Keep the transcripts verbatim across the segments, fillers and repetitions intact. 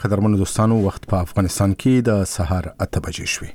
قدرمنو دوستانو، وخت په افغانستان کې د سهار اته بجې شوې.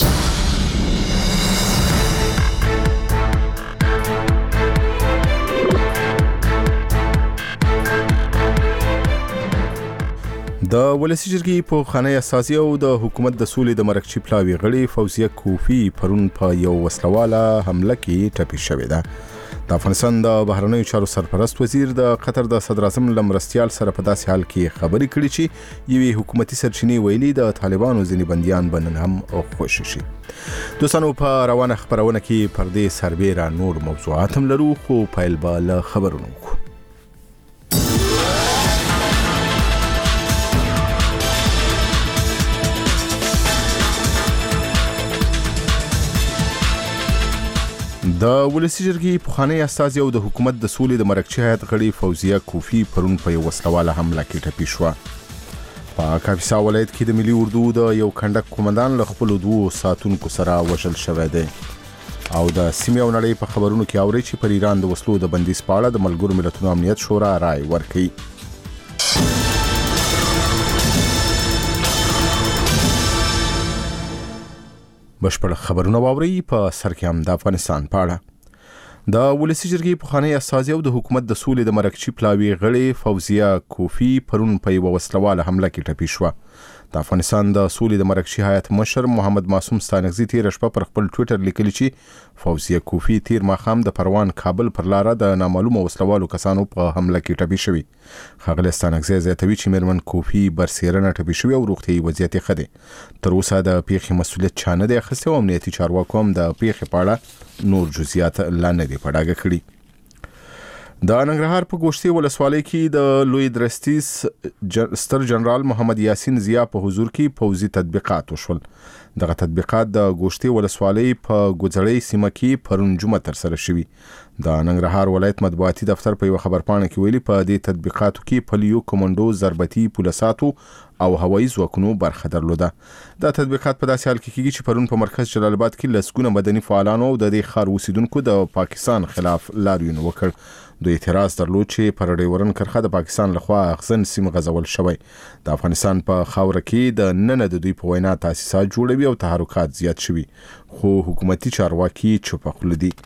د ولسی جرګې په خانه اساسي او د حکومت د سولې د مرکچی پلاوی غړي فوزیه کوفی پرون په یو وسلواله حمله کې ټپي شوې ده. د افغانستان د بهرنیو چارو سرپرست وزیر د قطر د صدر اعظم لمرستیال سره په داسې حال کې خبرې کړې چې یوې حکومتي سرچینې ویلي د طالبانو ځینې بندیان به نن هم خوشي شي. دوستانو، په روانه خبرونه کې پر دې سربیره نور موضوعات هم لرو، خو پیل به له خبرونو وکړو. د ولسی جرګې پخوانی استازي او د حکومت د سولې د مرکچی هیئت غړي فوزیه کوفی پرون په یو وسلواله حمله کې ټپي شوه. په کاپیسا ولایت کې د ملي اردو د یو کنډک قومندان له خپلو دوو ساتونکو سره وژل شوی دی. او د سیمې او نړۍ په خبرونو کې اوري چې پر ایران د وسلو د بندیز په اړه د ملګرو ملتونو امنیت شورا رائے ورکړي. بشپړ خبرونه واوري. په سر کې هم د افغانستان په اړه د ولسی جرګې پخوانی استازي او د حکومت د سولې د مرکچی پلاوی غړي فوزیه کوفی پرون په یو وسلواله حمله کې ټپي شوه. د افغانستان د سولې د مرکچی هیئت مشر محمد معصوم ستانکزي تیر شپه پر خپل ټویټر لیکلی چې فوزیه کوفی تیر ماښام د پروان کابل پر لاره د نامعلومه وسلوالو کسانو په حمله کې ټپي شوی. ښاغلی ستانکزي زیاتوي چې میرمن کوفی برسیرنه ټپي شوی او روغتیايي وضعیت یې ښه دی. تر اوسه د پیښې مسؤلیت چا نه دی اخیستی او امنیتي چارواکو هم د پیښې په اړه نور جزئیات لا نه دي په ډاګه کړي. د ننګرهار په ګوشتي ولسوالۍ کې د لوی درستیز ستر جنرال محمد یاسین ضیا په حضور کې پوځي تطبیقات وشول. دغه تطبیقات د ګوشتي ولسوالۍ په ګوځړۍ سیمه کې پرون جمعه ترسره شوي. د ننګرهار ولایت مطبوعاتي دفتر په یو خبرپاڼه کې ویلي په دې تطبیقاتو کې پلیو کمانډو ضربتي پولیساتو او هوایي ځواکونو برخه درلوده. دا تطبیقات په داسې حال کې کېږي چې پرون په مرکز جلال آباد کې لسګونه مدني فعالانو او د دې ښار اوسیدونکو د پاکستان خلاف لاریون وکړ. دوی اعتراض درلود چې پر ډیورن کرښه د پاکستان لخوا اغزن سیمه غزول شوی. د افغانستان په خاوره کې د نن د دوی په وینا تاسیسات جوړوي او تحرکات زیات شوي، خو حکومتي چارواکي چوپ خوله دي.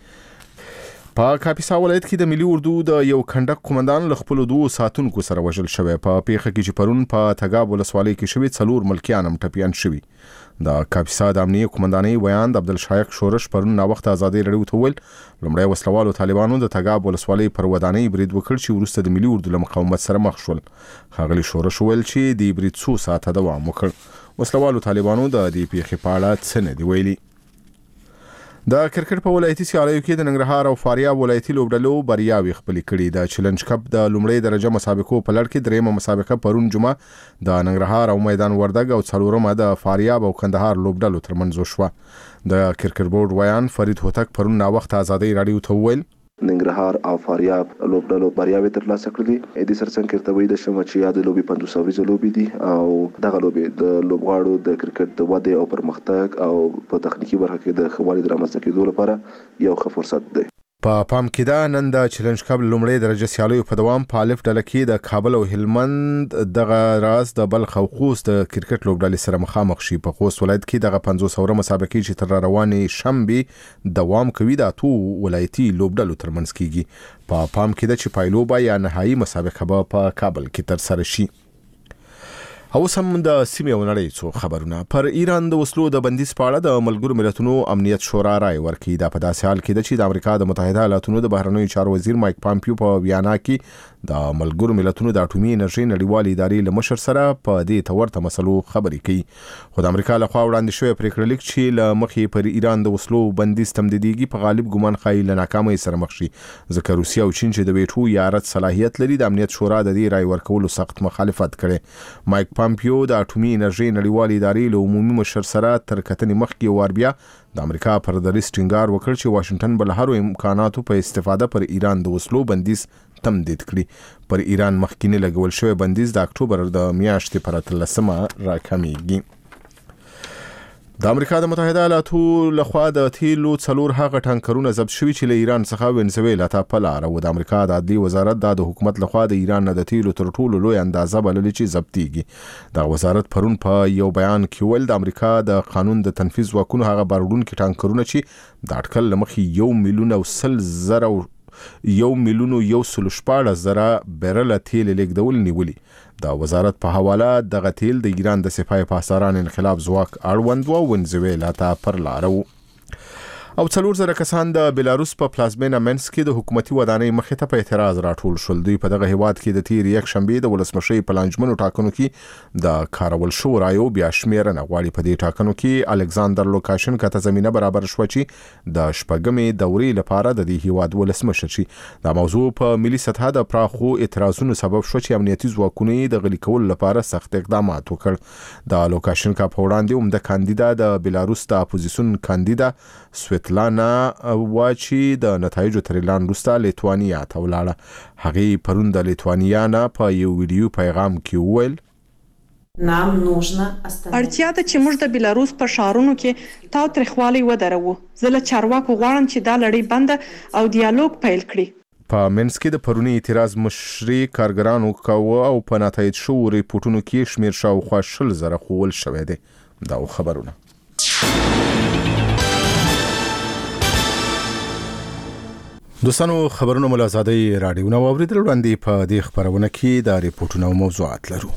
په کاپیسا ولایت کې د ملي اردو د یو کنډک قومندان له خپلو دوو ساتونکو سره وژل شوی. په پیښه کې چې پرون په تګاب ولسوالۍ کې شوي څلور ملکیان هم ټپیان شوي. د کاپیسا د امنیه قومندانۍ ویان د عبدالشایق شورش پرون ناوخته ازادۍ راډیو ته وویل لومړی وسلوالو طالبانو د تګاب ولسوالۍ پر ودانۍ برید وکړ چې وروسته د ملي اردو له مقاومت سره مخ شول. ښاغلي شورش وویل چې د برید څو ساعته دوام وکړ. وسلوالو طالبانو د دې پیښې په اړه څه نه دي ویلي. د کرکټ په ولایتي سیالیو کې د ننګرهار او فاریاب ولایتي لوبډلو بریاوې خپلې کړي. د چلنج کپ د لومړۍ درجه مسابقو په لړ کې دریمه مسابقه پرون جمعه د ننګرهار او میدان وردګ او څلورمه د فاریاب او کندهار لوبډلو ترمنځ وشوه. د کرکټ بورډ ویان فرید هوتک پرون ناوخته ازادۍ راډیو ته وویل ننګرهار او فاریاب لوبډلو بریاوې ترلاسه کړې. دې سرڅنګ کې ارتوي د شمه چې یاد لوبي پنځوس اوریزه لوبي دي او دغه لوبي د لوبغاړو د کرکټ د ودې او پرمختګ او په تخنیکی برخه کې د ښه والي د رامنځته کېدو لپاره یو ښه فرصت دی. په پام کې ده نن د چلنج کپ لومړۍ درجه سیالیو په دوام په الف ډله کې د کابل او هلمند دغه راز د بلخ او خوست د کرکټ لوبډلې سره مخامخ شي. په خوست ولایت کې دغه پنځوس اوره مسابقې چې تر روانې شنبې دوام کوي د اتو ولایتي لوبډلو ترمنځ کیږي. په پام کې ده چې پایلوبه یا نهایي مسابقه به په کابل کې ترسره شي. او سم د سیمې او نړۍ څو خبرونه. پر ایران د وسلو د بندیز په اړه د ملګرو ملتونو امنیت شورا رائے ورکړي. دا په داسې حال کې ده چې د امریکا د متحده ایالاتونو د بهرنیو چارو وزیر مایک پامپیو په ویانا کې د ملګرو ملتونو د اټومي انرژي نړیوالې ادارې له مشر سره په دې تورته مسلو خبرې کوي. خو د امریکا لخوا وړاندې شوی پریکړه لیک چې له مخې پر ایران د وسلو بندیز تمدیدېږي په غالب ګمان ښایي له ناکامۍ سره مخ شي، ځکه روسیه او چین چې د ویټو یا رد صلاحیت لري د امنیت شورا د دې رائے ورکولو سخت مخالفت کړي. مایک پامپیو د اټومي انرژي نړیوالې ادارې له عمومي مشر سره تر کتنې مخکې وار بیا د امریکا پر دریځ ټینګار وکړ چې واشنگټن به له هرو امکاناتو په استفاده پر ایران د وسلو بندیز تمدید کړي. پر ایران مخکینی لګول شوی بندیز د اکتوبر د میاشتې پر اتلسمه راکمیږي. د امریکا د متحده ایالاتو لخوا د تیلو څلور هغه ټانکرونه ضبط شوي چې له ایران څخه وینزویلا ته په لاره و. د امریکا د عدلي وزارت د حکومت لخوا د ایران نه د تیلو تر ټولو لوی اندازه بللې چې ضبطیږي. د وزارت پرون په یو بیان کې ویل د امریکا د قانون د تنفیذ واکونو هغه باروړونکي ټانکرونه چې د اټکل له مخې یو میلیون او سل زره یو میلیون یو سل شپاړس زره بیرله تیل لیږدول نیولي. د وزارت په حواله دغه تیل د ایران د سپاه پاسداران انقلاب ځواک اړوند و وینزویلا ته پر لاره و. او څلور زره کسان د بلاروس په پلازمینه منسک کې د حکومتي ودانۍ مخې ته په اعتراض راټول شول. دوی په دغه هیواد کې د تیر یک شنبه د ولسمشي په لانجمنو ټاکنو کې د کارول شو رایو بیا شمیرنه غواړي. په دې ټاکنو کې الکساندر لوکاشنکو ته زمينه برابر شو چې د شپږمې دورې لپاره د دې هیواد ولسمشر شي. دا موضوع په ملي سطح د پراخو اعتراضونو سبب شو چې امنیتي ځواکونه د غلي کول لپاره سخت اقدامات وکړ. د لوکاشنکو په وړاندې هم د کاندیدا د بلاروس د اپوزیسیون کاندیدا سویتلانا واچی د نتایجو تر اعلان وروسته لیتوانیا ته ولاړه. هغې پرون د لیتوانیا نه په یو ویډیو پیغام کې وویل اړتیا ده چې موږ د بلاروس په ښارونو کې تاوتریخوالی ودروو. زه له چارواکو غواړم چې دا لړۍ بنده او دیالوګ پیل کړي. په منسک کې د پرونی اعتراض مشري کارګرانو کاوه او په نتایج شو ریپورتونو کې شمیر شاوخوا شل زره خول شوی دی. دا خبرونه دوستانو خبرونه مل آزادۍ رادیو نو اوریدل وړاندې په دې خبرونه کې د ریپورتونو موضوعات لرو.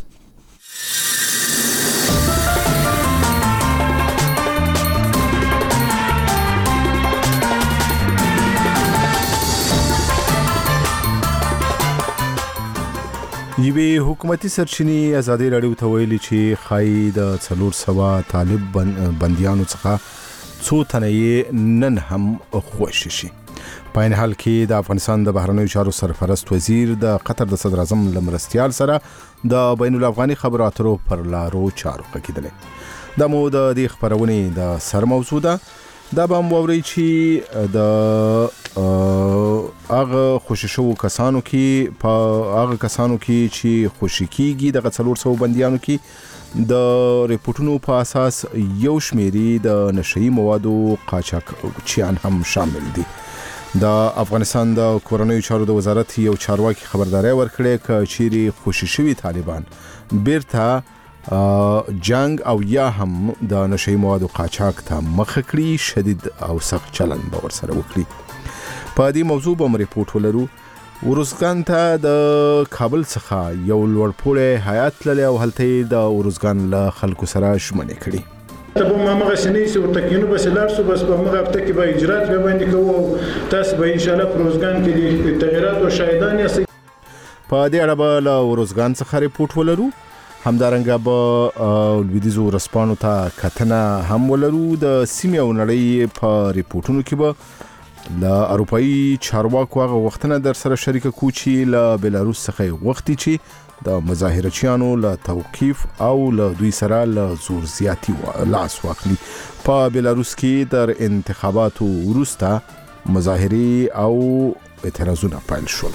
یوې حکومتي سرچینې ازادي رادیو ته ویلي چې خای د څلور سوه طالب بنديانو څخه څو تنه نن هم خوشي شي. په این حال کې د افغانستان د بهرنیو چارو سرپرست وزیر د قطر د صدر اعظم لمرستيال سره د بین الافغاني خبرو اترو پر لارو چارو کېدلې. د مو د دې خبرونې د سر موضوع ده. دا به موري چې د هغه خوشی شو کسانو کې په هغه کسانو کې چې خوشی کیږي د څلور سوه بنديانو کې د ریپورتونو په اساس یو شمیري د نشئی موادو قاچاقچیان هم شامل دي. د افغانستان د کورنیو چارو د وزارت یو چارواکي خبرداري ورکړې ک چيري خوشی شوی طالبان بیرته جنگ او یا هم د نشئی موادو قاچاق ته مخ کړي شدید او سخت چلن به ور سره وکړي. په دې موضوع به ریپورت ولرو. ورزګان ته د کابل څخه یو لوړپوړی هیات للی او هلته د ورزګان له خلکو سره شمنې کړي. تبو ما مغه سنې سو تکینو بس لار سو بس په مغه هفته کې به اجرات به باندې کوو. تاسو به ان شاء الله پروزګان کې د تغیرات او شاهدان یاست. په دې اړه به له ورزګان څخه ریپورت ولرو. همدارنګه به لویدیزو رسپانو ته کتنه هم ولرو. د سیمې او نړۍ په ریپورتونو کې به له اروپایي چارواکو هغه وختونه در سره شریک کو چې له بلاروس څخه وختي چې د مظاهرچیانو له توقیف او له دوی سره له زور زیاتی لاس واخلي. په بلاروس کې در انتخاباتو وروسته مظاهرې او اعتراضونه پیل شول.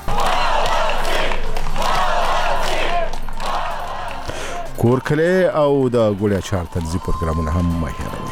کورکله او د ګوړیا چار تنظیم پروګرامونه هم مهیروي.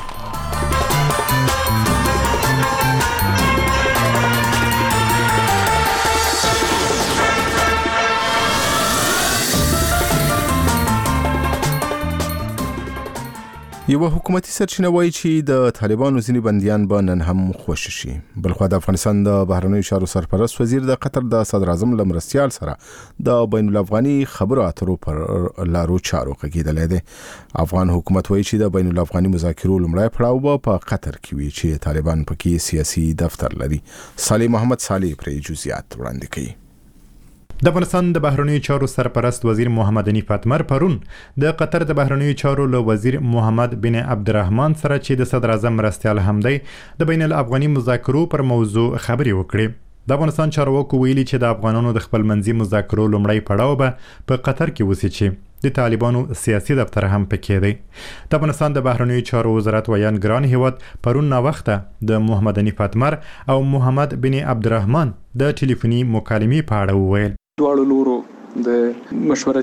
یو حکومتي سرچینه وایي چې د طالبانو ځینې بنديان به نن هم خوشي شي. بلخو د افغانستان د بهرنیو چارو سرپرست وزیر د قطر د صدر اعظم لمرستيال سره د بین الافغاني خبرو اترو پر لارو چارو کېدلې ده. افغان حکومت وایي چې د بین الافغاني مذاکرو لومړی پړاو به په قطر کې وي چې طالبان پکې سیاسي دفتر لري. صالح محمد صالح پرې جزئیات وړاندې کوي. د افغانستان د بهرنیو چارو سرپرست وزیر محمد حنیف اتمر پرون د قطر د بهرنیو چارو له وزیر محمد بن عبدالرحمن سره چې د صدر اعظم مرستيال هم دی د بین الافغاني مذاکرو پر موضوع خبرې وکړې. د افغانستان چارواکو ویلي چې د افغانانو د خپل منځي مذاکرو لومړی پړاو به په قطر کې وسی چې د طالبانو سیاسي دفتر هم پکې دی. د افغانستان د بهرنیو چارو وزارت ویان ګران هیواد پرون نا وخته د محمد حنیف اتمر او محمد بن عبدالرحمن د ټلیفوني مکالمې په اړه وویل. دواړو لورو د مشورتي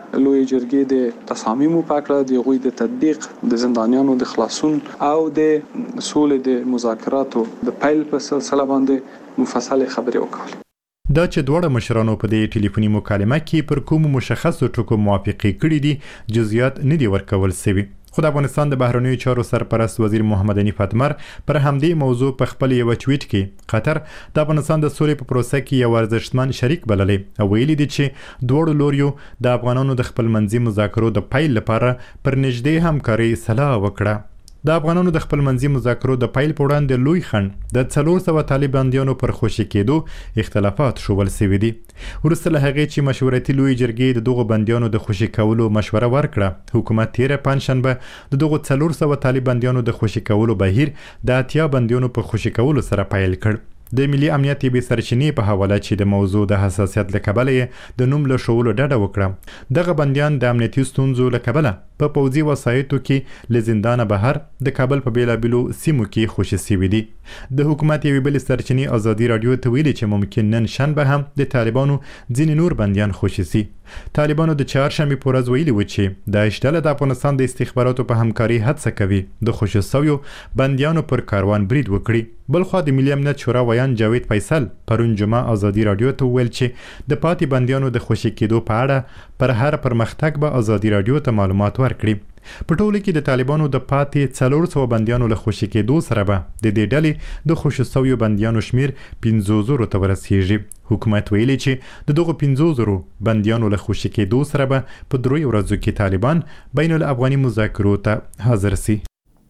لوی جرګې د تصامیمو پاکړه د غوي د تطبیق د زندانیانو د خلاصون او د سولې د مذاکراتو د پیل په سلسله باندې مفصل خبرې وکړي. دا چې دواړه مشرانو په دې ټلیفوني مکالمه کې پر کوم مشخصو ټکو موافقه کړې دي جزئیات نه دي ورکول شوي. خو د افغانستان د بهرنیو چارو سرپرست وزیر محمد حنیف اتمر پر همدې موضوع په خپل یو ټویټ کې قطر د افغانستان د سولې په پروسه کې یو ارزښتمن شریک بللی او ویلي دي چې دواړو لوریو د افغانانو د خپلمنځي مذاکرو د پیل لپاره پر نږدې همکاري سلا وکړه. د افغانانو د خپلمنځي مذاکرو د پیل په وړاندې لوی خنډ د څلور سوه طالب بندیانو پر خوشي کېدو اختلافات ښوول سوي دي. وروسته له هغې چې مشورتي لوی جرګې د دغو بندیانو د خوشي کولو مشوره ورکړه، حکومت تیره پنجشنبه د دغو څلور سوه طالب بندیانو د خوشي کولو بهیر د اتیا بندیانو په خوشي کولو سره پیل کړ. د ملي امنیت بې سرچینې په حواله چې د موضوع د حساسیت له کبله یې د نوم له ښوولو ډډه وکړه. دغه بندیان د امنیتي ستونزو له کبله په پوځي وسایطو کې له زندانه بهر د کابل په بیلابیلو سیمو کې خوشي سوي دي. د حکومت یوې بلې سرچینې ازادي راډیو ته ویلي چې ممکن نن شنبه هم د طالبانو ځینې نور بندیان خوشي سي. طالبانو د چهارشنبې په ورځ ویلي و چې داعش ډله د افغانستان د استخباراتو په همکاري هڅه کوي د خوشي سویو بندیانو پر کاروان برید وکړي. بلخوا د ملي امنیت شورا ویان جاوید فیصل پرون جمعه ازادي راډیو ته وویل چې د پاتې بندیانو د خوشي کېدو په اړه پر هر پرمختګ به ازادي راډیو ته معلومات ورکړي. په ټوله کې د طالبانو د پاتې څلور سوه بندیانو له خوشي کېدو سره به د دې ډلې د خوشي سویو بندیانو شمیر پنځو زرو ته ورسیږي. حکومت ویلي چې د دغو پنځو زرو بندیانو له خوشي کېدو سره به په دریو ورځو کې طالبان بین الافغاني مذاکرو ته حاضر سي.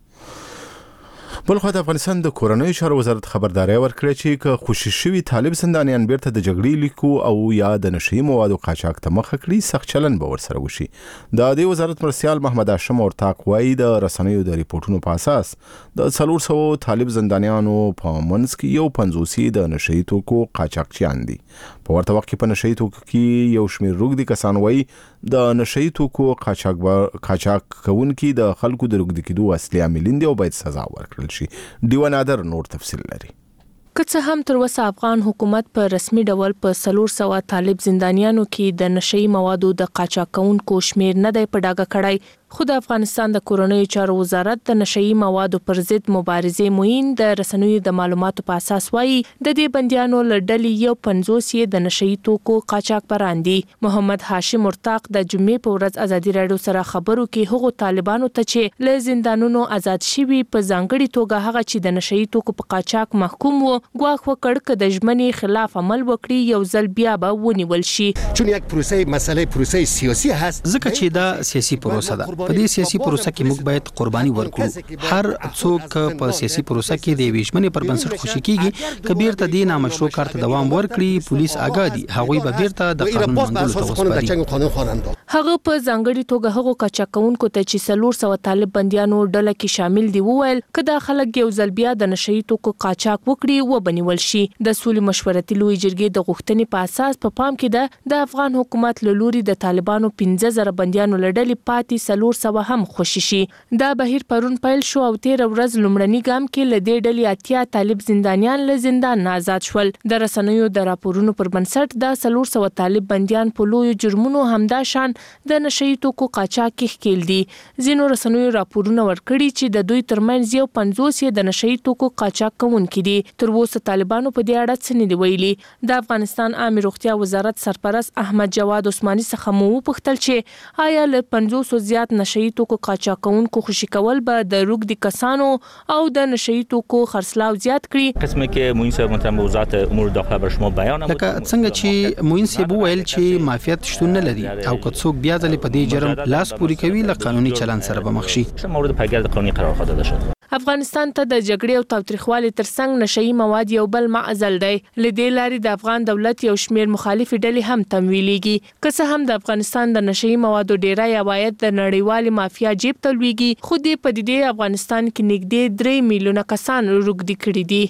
بلخوا د افغانستان د کورنیو چارو وزارت خبرداری ورکړه چې که خوشي شوي طالب زندانیان بیرته د جګړې لیکو او یا د نشهیي موادو قاچاق ته مخه کړي سخت چلن به ورسره وشي. د دې وزارت مرستیال محمد هاشم اورتاق وایي د رسنیو د ریپورټونو په اساس د څلور سوه طالب زندانیانو په منځ کې یو پنځوس د نشهیي توکو قاچاقچیان دي. په ورته وخت کې په نشهیي توکو کې یو شمېر روږدي کسان وایي د نشهیي توکو قاچاق قاچاق کوونکي د خلکو د روږدي کېدو اصلي عاملین دي او باید سزا ورکړل شي. دیوان نادر نور تفصیل لري. که څه هم تر اوسه افغان حکومت په رسمي ډول په څلور سوه طالب زندانیانو کې د نشهیي موادو د قاچاق کوونکو شمیر نه دی په ډاګه کړی، خو د افغانستان د کورنیو چارو وزارت د نشهیي موادو پر ضد مبارزې معین د رسنیو د معلوماتو په اساس وایي د دې بندیانو له ډلې یو پنځوس یې د نشهیي توکو قاچاق بران دي. محمد هاشم ورتاق د جمعې په ورځ ازادي راډیو سره خبرو کې هغو طالبانو ته چې له زندانونو آزاد شوي په ځانګړي توګه هغه چې د نشهیي توکو په قاچاق محکوم وو ګواښ وکړ که د ژمنې خلاف عمل وکړي یو ځل بیا به ونیول شي. چون یک پروسه مسئله پروسه سیاسی هست ځکه چې دا سیاسي پروسه ده. په دې سیاسي پروسه کې موږ باید قرباني ورکړو. هر څوک په سیاسي پروسه کې د ویشمنې پر بنسټ خوشي کیږي که بیرته د نامشروع کار ته دوام ورکړي پولیس آګاه دي هغوی به بیرته د قانون منګولو ته وسپاري. هغه په ځانګړي توګه هغو قاچاق کوونکو ته چې څلور سوه طالب بندیانو ډله کې شامل دي وویل که دا خلک یو ځل بیا د نشهیي توکو قاچاق وکړي وبنیول شي. د سولې مشورتي لوی جرګې د غوښتنې په اساس په پام کې ده د افغان حکومت له لوري د طالبانو پنځه زره بندیانو له ډلې پاتې څلور سوه هم خوشي شي. دا بهیر پرون پیل شو او تیره ورځ لومړني ګام کې له دې ډلې اتیا طالب زندانیان له زندان نه آزاد شول. د رسنیو د راپورونو پر بنسټ دا څلور سوه طالب بندیان په لویو جرمونو همدا شان د نشهیي توکو قاچاق کې ښکېل دي. ځینو رسنیو راپورونه ورکړي چې د دوی ترمنځ یو پنځوس یې د نشهیي توکو قاچاق کوونکي دي. تر اوسه طالبانو په دې اړه څه نه دي ویلي. د افغانستان عامه روغتیا وزارت سرپرست احمد جواد عثماني څخه مو وپوښتل چې آیا له پنځوسو زیات نشهیي توکو قاچاق کوونکو خوشي کول به د روږدي کسانو او د نشهیي توکو خرڅلاو زیات کړي. قسمه که معین صاحب محترم وزارت امور داخله بر شما بیان لکه څنګه چې معین صاحب ویل چې مافیات شتون نه لري او که څوک بیا ځلې په دې جرم لاس پوري کوي له قانوني چلند سره به مخ شي. مورد پیگرد قانونی قرار خواهد داشت. افغانستان ته د جګړې او تاوتریخوالي ترڅنګ نشهیي مواد یو بل معضل دی. له دې لارې د افغان دولت یو شمېر مخالفې ډلې هم تمویلېږي. که څه هم د افغانستان د نشهیي موادو ډیری عواید د نړیوالې مافیا جیب ته لویږي، خو دې پدیدې افغانستان کې نږدې درې میلیونه کسان روږدي کړي دي.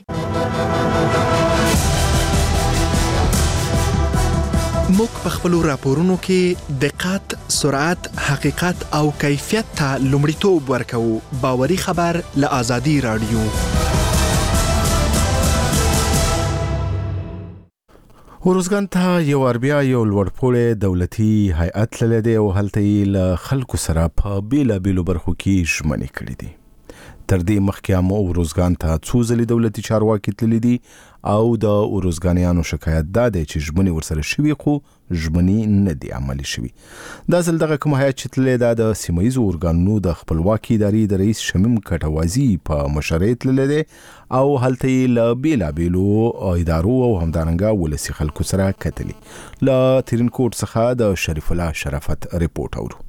موږ په خپلو راپورونو کې دقت، سرعت، حقیقت او کیفیت ته لومړیتوب ورکوو. باوري خبر له آزادي راډیو. ورزګان ته یو اربیا یو لوړپوړی دولتي هیئت تللی دی او هلته یې له خلکو سره په بیلابیلو برخو کې ژمنې کړي دي. تر دې مخکې هم ورزګان ته څو ځلې دولتي چارواکي تللي دي او د ورزګانیانو شکایت دا دی چې ژمنې ورسره شوي خو ژمنې نه دي عملي شوي. دا ځل دغه کوم هیئت چې تللی دا د سیمه ییزو ارګانونو د خپلواکي ادارې د رئیس شمیم کټوازي په مشرۍ تللی دی او هلته یې له بیلابیلو ادارو او همدارنګه ولسي خلکو سره کتلي. له ترینکوټ څخه د شریف الله شرافت ریپورټ اورو.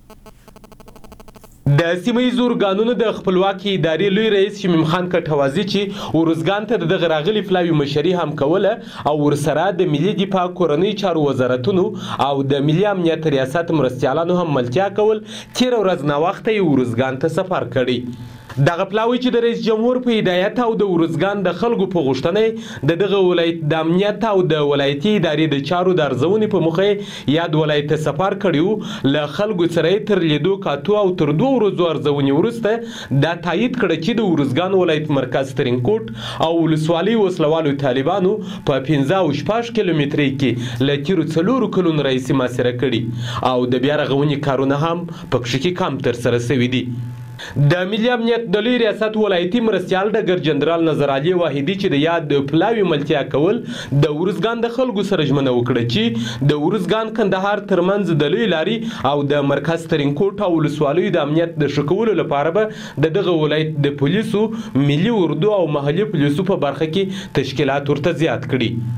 د سیمه ییزو ارګانونو د خپلواکي ادارې لوی رئیس شمیم خان کټوازي چې ورزګان ته د دغه راغلي پلاوي مشري هم کوله او ورسره د ملي دفاع کورنۍ چارو وزارتونو او د ملي امنیت ریاست مرستیالانو هم ملتیا کول تیر ورځ ناوخته یې ورزګان ته سفر کړی. دغه پلاوی چې د رئیس جمهور په هدایت او د ورزګان د خلکو په غوښتنې د دغه ولایت د امنیت او د ولایتي ادارې د چارو د ارزونې په مخه یاد ولایت ته سفر کړیو. له خلکو سره تر لیدو کاتو او تر دوه ورځو ارزونې وروسته دا تایید کړه چې د ورزګان ولایت مرکز ترینکوټ او ولسوالۍ وسلوالو طالبانو په پنځه او شپږ کیلومترۍ کې له تیرو څلورو کلونو راهیسې محاصره کړي او د بیا رغونې کارونه هم په کښې کې کم ترسره شوي دي. د ملي امنیت د لوی ریاست ولایتي مرستیال ډګر جنرال نظر علي واحدي چې د یاد د پلاوي ملتیا کول د ورزګان د خلکو سره ژمنه وکړه چې د ورزګان کندهار ترمنځ د لوی لاري او د مرکز ترینکوټ او ولسوالیو د امنیت د ښه کولو لپاره به د دغه ولایت د پولیسو ملي اردو او محلي پولیسو په برخه کې تشکیلات ورته زیات کړي.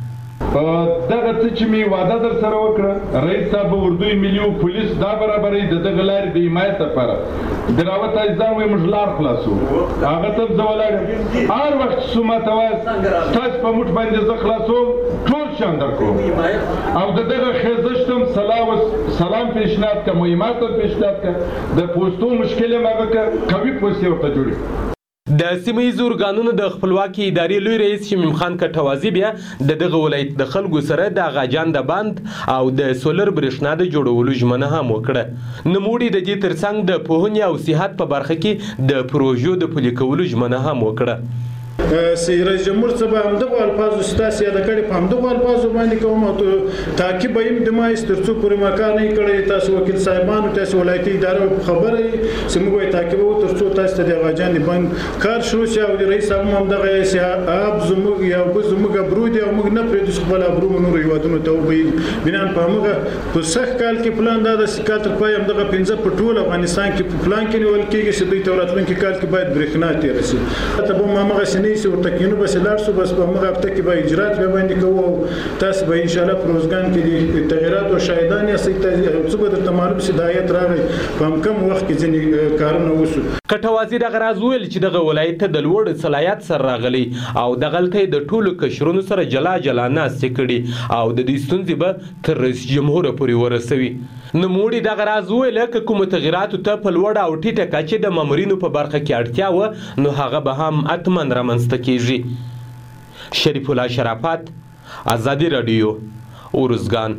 دغه څه چې می وعده در سره وکړه رئیس صاحب اردوی ملي پولیس دا برابرې د دغه لارې د حمایت لپاره دراوت ځان وي موږ لار خلاصو هغه ته زه ولاړم هر وخت څه ماته وایي تاسو په موټ باندې زه خلاصوم ټول شان در کوم او د دغه خیزشت هم سلام پیشنهاد کوم مهمات پیشنهاد کوم د پوسټو مشکل هم هغه قوي پوسټ ورته جوړي. د سیمه ییزو ارګانونو د خپلواکي ادارې لوی رئیس شمیم خان کټوازي بیا د دغه ولایت د خلکو سره د غاجان د بند او د سولر برېښنا د جوړولو ژمنه هم وکړه. نوموړي د دې ترڅنګ د پوهنې او صحت په برخه کې د پروژو د پلي کولو ژمنه هم وکړه. رئیس جمهور صاحب همدغه الفاظو ستاسو یاد کړي په همدغه الفاظو باندې کوم او تعقیب ایم د مایس ترڅو پورې مکان نه کړي تاسو وکیل صاحبانو تاسو ولایتي ادارې خبره سموږ تعقیب او ترڅو تاسو ته د غاجان بند کار شروع شي او رئیس صاحب همدغه اب زموږ یو بل زموږ برود او موږ نه پرې د خپل ابرو نور یوادونو ته وبې بنان په موږ په صح کال کې پلان دا د سکاتر پای همدغه پنځه په ټول افغانستان کې په پلان کې نیول کېږي چې دوی توراتلون کې کال کې باید برېښنا تیر شي. ته به ما مغه سنې ورته کینو بس لار سو بس په موږ هفته کې به اجرات به باندې کوو تاسو به ان شاء الله پروزګان کې د تغیرات او شاهدان یا څه به درته معلوم شي د هیئت راغی په کم وخت کې ځینې کارونه وشو. کټوازي دغه راز ویل چې دغه ولایت ته د لوړ صلاحیت سره راغلی او دغلته د ټولو کشرونو سره جلا جلا ناستې کړي او د دې ستونزې به تر رئیس جمهور پورې ورسوي. نوموړي دغه راز ویل که کوم تغیراتو ته په لوړه او ټیټه کچه د مامورینو په برخه کې اړتیا و نو هغه به هم اتمن رامنځته کیږي. شریف الله شرافت، آزادی رادیو، ورزګان.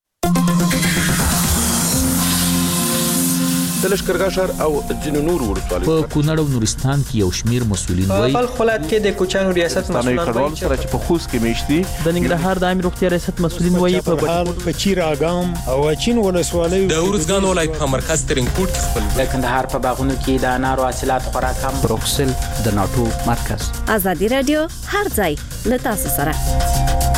د لښکرګاه ښار او ځینو نورو ولسوالیو په کونړ او نورستان کې یو شمیر مسؤلین وایي په بلخ ولایت کې د کوچیانو ریاست مسؤلین وایي چې په خوست کې میشتي د ننګرهار د عامه روغتیا ریاست مسؤلین وایي په په چیر اګام او چین ولسوالیو د ورزګان ولایت په مرکز ترینکوټ خپل د کندهار په باغونو کې د انارو حاصلات خوراک هم بروکسل د ناتو مرکز. آزادی رادیو هر ځای له تاسو سره.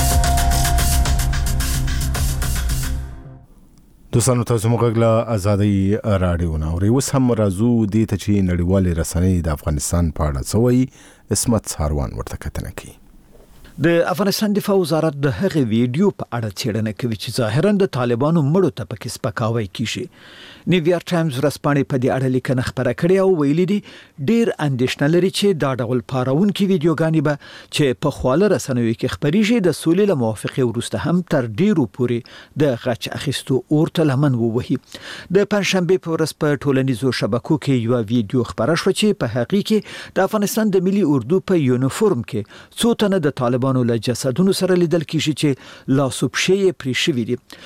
دوستانو تاسو موږ له آزادی رادیو نه اورئ. اوس هم راځو دې ته چې نړیوالې رسنۍ د افغانستان په اړه څه وایي. عصمت ساروان ورته کتنه کوي. د افغانستان دفاع وزارت د هغې ویډیو په اړه څېړنه کوي چې ظاهراً د طالبانو مړو ته پکې سپکاوی کیږي. نیویارک ټایمز ورځپاڼې په دې اړه لیکنه خپره کړې او ویلي دي ډېر اندېښنه لري چې دا ډول پاروونکي ویډیوګانې به چې په خواله رسنیو کې خپریږي د سولې له موافقې وروسته هم تر ډېرو پورې د غچ اخیستو اور ته لمن ووهي. د پنځشنبې په ورځ په ټولنیزو شبکو کې یو ویډیو خپره شوه چې په هغې کې د افغانستان د ملي اردو په یونیفورم کې څو تنه د طالبانو له جسدونو سره لیدل کیږي چې لاس او پښې یې پرې شوي دي.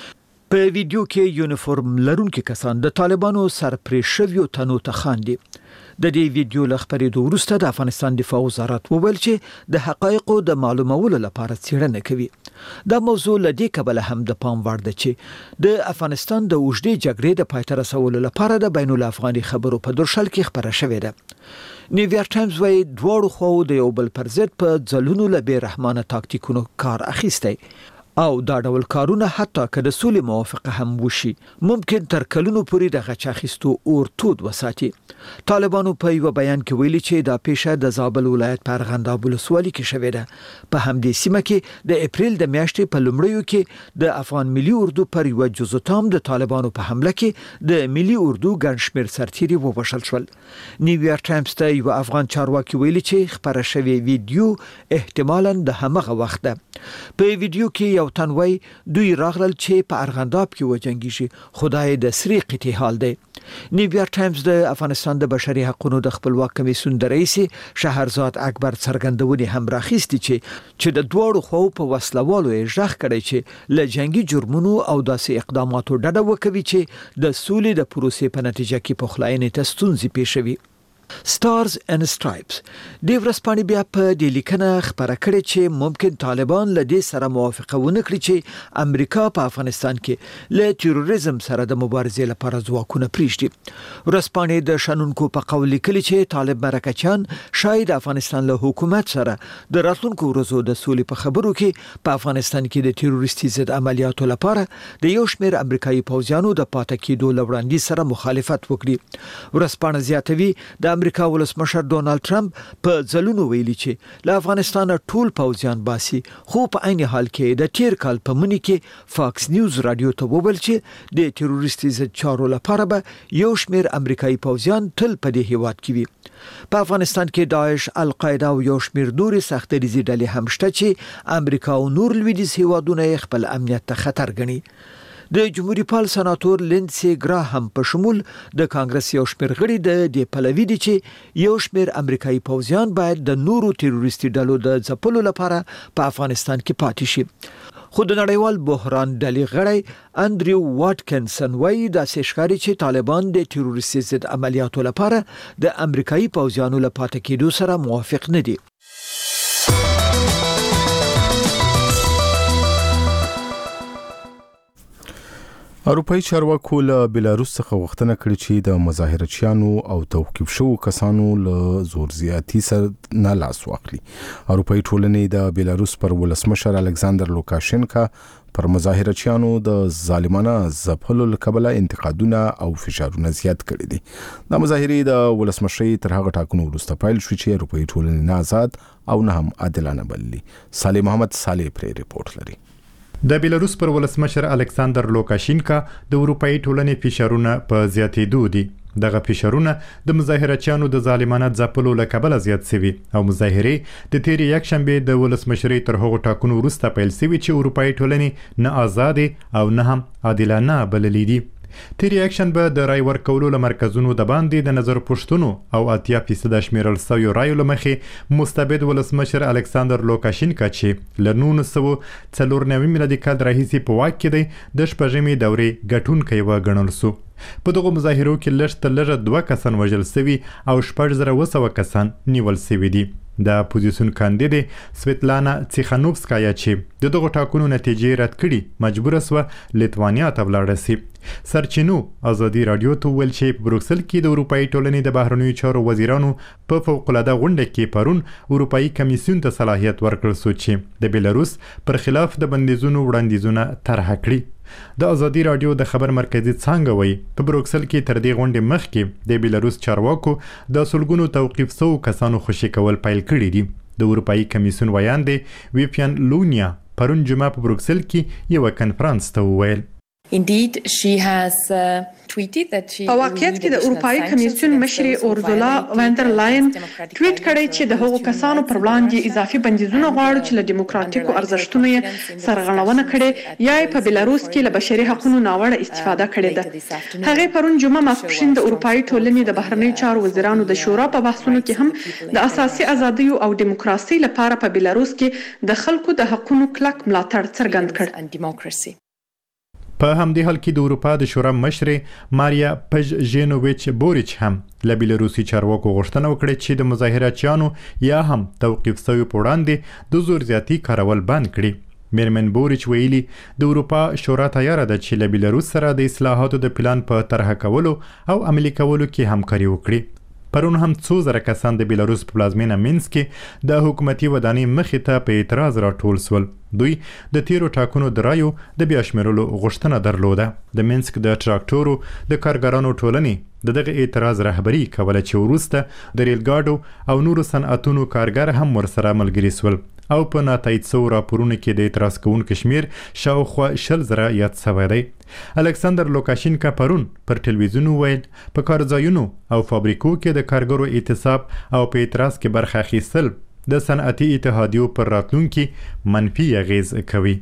په ویډیو کې یونیفورم لرونکي کسان د طالبانو سرپرې شویو تنو ته خاندي. د دې ویډیو له خپرېدو وروسته د افغانستان دفاع وزارت وویل چې د حقایقو د معلومولو لپاره څېړنه کوي. دا موضوع له دې کبله هم د پام وړ ده چې د افغانستان د اوږدې جګړې د پای ته رسولو لپاره د بین الافغاني خبرو په درشل کې خبره شوې ده. نیویارک ټایمز وايي دواړو خواو د یو بل پر ضد په ځلونو له بې رحمانه تاکتیکونو کار اخیستی او دا ډول کارونه حتی که د سولې موافقه هم وشي ممکن تر کلونو پورې د غچ اخیستو اور تود وساتي. طالبانو په یو بیان کې ویلي چې دا پیښه د زابل ولایت په ارغنداب ولسوالۍ کې شوې ده. په همدې سیمه کې د اپریل د میاشتې په لومړیو کې د افغان ملي اردو پر یو جزو تام د طالبانو په حمله کې د ملي اردو ګڼ شمېر سرتیري ووژل شول. نیویارک ټایمز ته یو افغان چارواکي ویلي چې خبره شوې ویډیو احتمالاً د همغه وخت ده. په ویډیو کې یو تنوي دوی راغلل چې په ارغنداب کې وجنګیږي خدای د سری قطې حال دی. نیویارک ټایمز د افغانستان د بشري حقوقو د خپلواک کمیسیون د رئیس شهرزاد اکبر څرګندونې هم راخیستي چې چې د دوړو خو په وسلوالو یې ځخ کړی چې ل جنگي جرمونو او داسې اقداماتو ډډه وکوي چې د سولې د پروسې په نتیجه کې په خلاینې ته ستونزې پیښوي. ستارز اند سټرایپس د ورځپاڼې بیا په دې لیکنه خبره کړې چې ممکن طالبان له دې سره موافقه ونه کړي چې امریکا په افغانستان کې له تروریزم سره د مبارزې لپاره ځواکونه پریږدي. ورځپاڼې د شنونکو په قول لیکلي چې طالب مرکچیان شاید افغانستان له حکومت سره د راتلونکو ورځو د سولې په خبرو کې په افغانستان کې د تروریستي ضد عملیاتو لپاره د یو شمېر امریکایي پوځیانو د پاتې کېدو له وړاندیز سره مخالفت وکړي. ورځپاڼه زیاتوي د امریکا ولسمشر ډونالد ټرمپ په ځلونو ویلي چې له افغانستان ټول پوځیان باسي خو په عین حال کې د تیر کال په مني کې فاکس نیوز رادیو ته وویل چې د تروریستي ضد چارو لپاره به یو شمېر امریکایي پوځیان تل په دې هیواد کې وي. په افغانستان کې داعش، القاعده او یو شمېر نورې سختدریزې ډلې هم شته چې امریکا او نور لویدیځ هیوادونه خپل امنیت ته خطر ګڼي. د جمهوریت پال سناتور لینډسي ګراهم په شمول د کانګرس یو شمېر غړي د دې پلوي دي چې یو شمېر امریکایي پوځیان باید د نورو تروریستي ډلو د ځپلو لپاره په افغانستان کې پاتې شي. خو د نړیوال بحران ډلې غړی انډریو واټکنسن وایي داسې ښکاري چې طالبان د تروریستي ضد عملیاتو لپاره د امریکایي پوځیانو له پاتې کېدو سره موافق نه دي. اروپایي چارواکو له بلاروس څخه غوښتنه کړې چې د مظاهرچیانو او توقیف شوو کسانو له زور زیاتی سره نه لاس واخلي. اروپایي ټولنې د بلاروس پر ولسمشر الکساندر لوکاشینکا پر مظاهرچیانو د ظالمانه ځپلو له کبله انتقادونه او فشارونه زیات کړي دي. د مظاهرې د ولسمشرۍ تر هغه ټاکنو وروسته پیل شو چې اروپایي ټولنې نه آزاد او نه هم عادلانه بللي. صالح محمد صالح پرې ریپورت لري. د بیلاروس پر ولسمشر الکساندر لوکاشینکا د اروپאי ټولنې فشارونه په زیاتېدو دي. دغه فشارونه د مظاهرچیانو د ظالمانه ځپلو له کبله زیات شوي او مظاهرې د تیر یک شنبه د ولسمشرۍ تر هغو ټاکنو وروسته پیل شوي چې اروپאי ټولنې نه آزاد او نه هم عادلانه بللي دي. تیر یک شنبه د رای ورکولو له مرکزونو د باندې د نظر پوښتنو او اتیا فیصد شمیرل شویو رایو له مخې مستبد ولسمشر الکساندر لوکاشینکا چې له نولس سوه څلور نوي میلادي کال راهیسې په واک کې دی د شپږمې دورې ګټونکی وګڼل سو. په دغو مظاهرو کې لږ تر لږه دوه کسان وژل سوي او شپږ زره اوه سوه کسان نیول سوي دي. د اپوزیسیون کاندیدې سویتلانا تیخانوفسکایا چې د دغو ټاکنو نتیجې رد کړي مجبوره سوه لیتوانیا ته ولاړه سي. سرچینو ازادي رادیو ته ویل چې په بروکسل کې د اروپאי ټولنې د بهرنیو چارو وزیرانو په فوق‌العاده غونډه کې پرون اروپאי کمیسیون ته صلاحیت ورکړل شو چې د بیلاروس پر خلاف د بندیزونو وړاندیزونه طرح کړي. د ازادي رادیو د خبر مرکزی څانګه وایي په بروکسل کې تر دې غونډې مخکې د بیلاروس چارواکو د سلګونو توقیف شوو کسانو خوشي کول پیل کړي دي. د اروپאי کمیسیون ویاندې ویپیان لونیا پرون جمعه په بروکسل کې یو کنفرانس ته وویل. Indeed, she has uh, tweeted that she په واقعیت کې د اروپאי کمیسیون مشرې اورزولا وانډر لاین ټویټ کړی چې د هغو کسانو پر وړاندې اضافي بندیزونه غواړي چې له دیموکراتیکو ارزښتونو یې سرغړونه کړې یا په بیلاروس کې له بشري حقوقو ناوړه استفاده کړې ده. هغې پرون جمعه ماسپښین د اروپאי ټولنې د بهرنیو چارو وزیرانو د شورا په بحثونو کې هم د اساسي ازادیو او دیموکراسي لپاره په بیلاروس کې د خلکو د حقوقو کلک ملاتړ څرګند کړ. په همدې حال کې د اروپا د شورا مشرې ماریا پژژینوویچ بوریچ هم له بیلاروسي چارواکو غوښتنه وکړه چې د مظاهراتچیانو یا هم توقیف شویو په وړاندې د زور زیاتي کارول بند کړي. میرمن بوریچ ویلي د اروپا شورا تیاره ده چې له بیلاروس سره د اصلاحاتو د پلان په طرحه کولو او عملي کولو کې همکاري وکړي. پرون هم څو زره کسان د بیلاروس په پلازمینه مینسک کې د حکومتي ودانۍ مخې ته په اعتراض راټول سول. دوی د تیرو ټاکنو د رایو د بیا شمیرلو غوښتنه درلوده. د مینسک د ټراکټورو د کارګرانو ټولنې د دغه اعتراض رهبري کوله چې وروسته د ریل ګاډو او نورو صنعتونو کارګر هم ورسره ملګري سول او په ناتایید سوو راپورونو کې د اعتراض کوونکو شمیر شاوخوا شل زره یاد سوی دی. الکساندر لوکاشینکا پرون پر ټلویزیون وویل په کارځایونو او فابریکو کې د کارګرو اعتصاب او په اعتراض کې برخه اخیستل د صنعتي اتحادیو پر راتلونکي منفي اغیز کوي.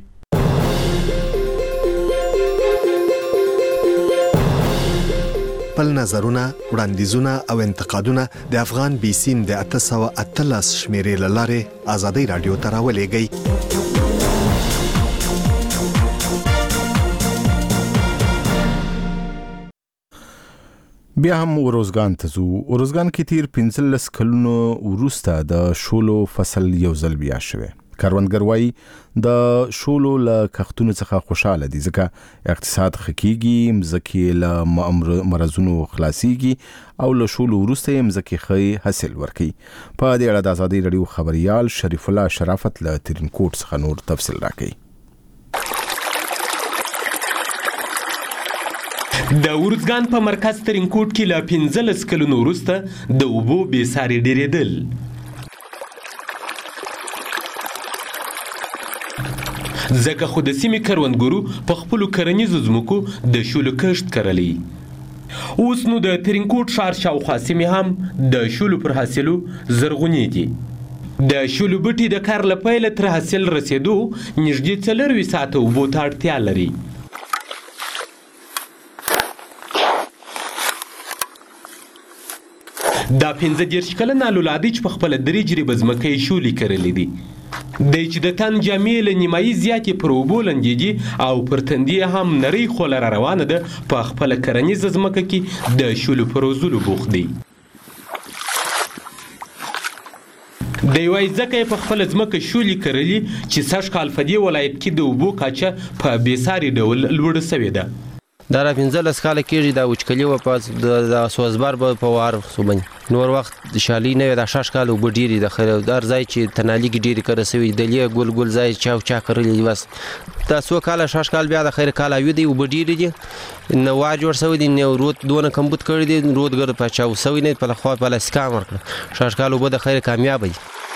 خپل نظرونه، وړاندیزونه او انتقادونه د افغان بي سیم د اته سوه اتلس شمیرې له لارې ازادۍ راډیو ته راولېږئ. بیا هم اروزګان ته ځو. اروزګان کې تیر پنځلس کلونو وروسته د شولو فصل یو ځل بیا شوی. کروندګر وایي د شولو له کښتونو څخه خوشاله دي ځکه اقتصاد ښه کیږي، مځکې له مرضونو خلاصیږي او له شولو وروسته یې مځکې ښه حاصل ورکوي. په دې اړه د ازادۍ راډیو خبریال شریف الله شرافت له ترینکوټ څخه نور تفصیل راکوي. د اروزګان په مرکز ترینکوټ کې له پنځلس کلونو وروسته د اوبو بې ساري ډېرېدل. ځکه خو د سیمې کروندګرو په خپلو کرنیزو ځمکو د شولو کښت کرلی. اوس نو د ترینکوټ ښار شاوخوا سیمې هم د شولو پر حاصلو زرغونې دي. د شولو بټي د کار له پیله تر حاصل رسېدو نږدې څلرویشت ساعته اوبو ته اړتیا لري. دا پنځه دېرش کلن الولادي چې په خپله درې جریبه ځمکه یې شولې کرلې دي. دی چې د تن جامې له نیمایي زیاتې پر اوبو لندې دي او پر تندې هم نرۍ خوله را روانه ده، په خپله کرنیزه ځمکه کې د شولو په روزلو بوخت دی. دی وایي ځکه یې په خپله ځمکه شولې کرلي چې سږ کال په دې ولایت کې د اوبو کچه په بېساري ډول لوړه سوې ده. دا را پنځلس کاله کېږي دا وچکلي وه په د سوزبر به په وار سو باندې نور وخت د شالي نه وي دا شش کاله اوبه ډېرې د خیر هر ځای چې تنالي کې ډېرې کره سوي دلې ګل ګل ځای چا چا کرلي دي. بس دا څو کاله شش کال بیا د خیر کال اوي دي اوبه ډېرې دي نه وا جوړ سوی دي نه رود دونه کمبود کړی دي رودګر په چاو سوی نه په خوا په لسکام ورکړه شش کال اوبه د خیر کامیاب دي.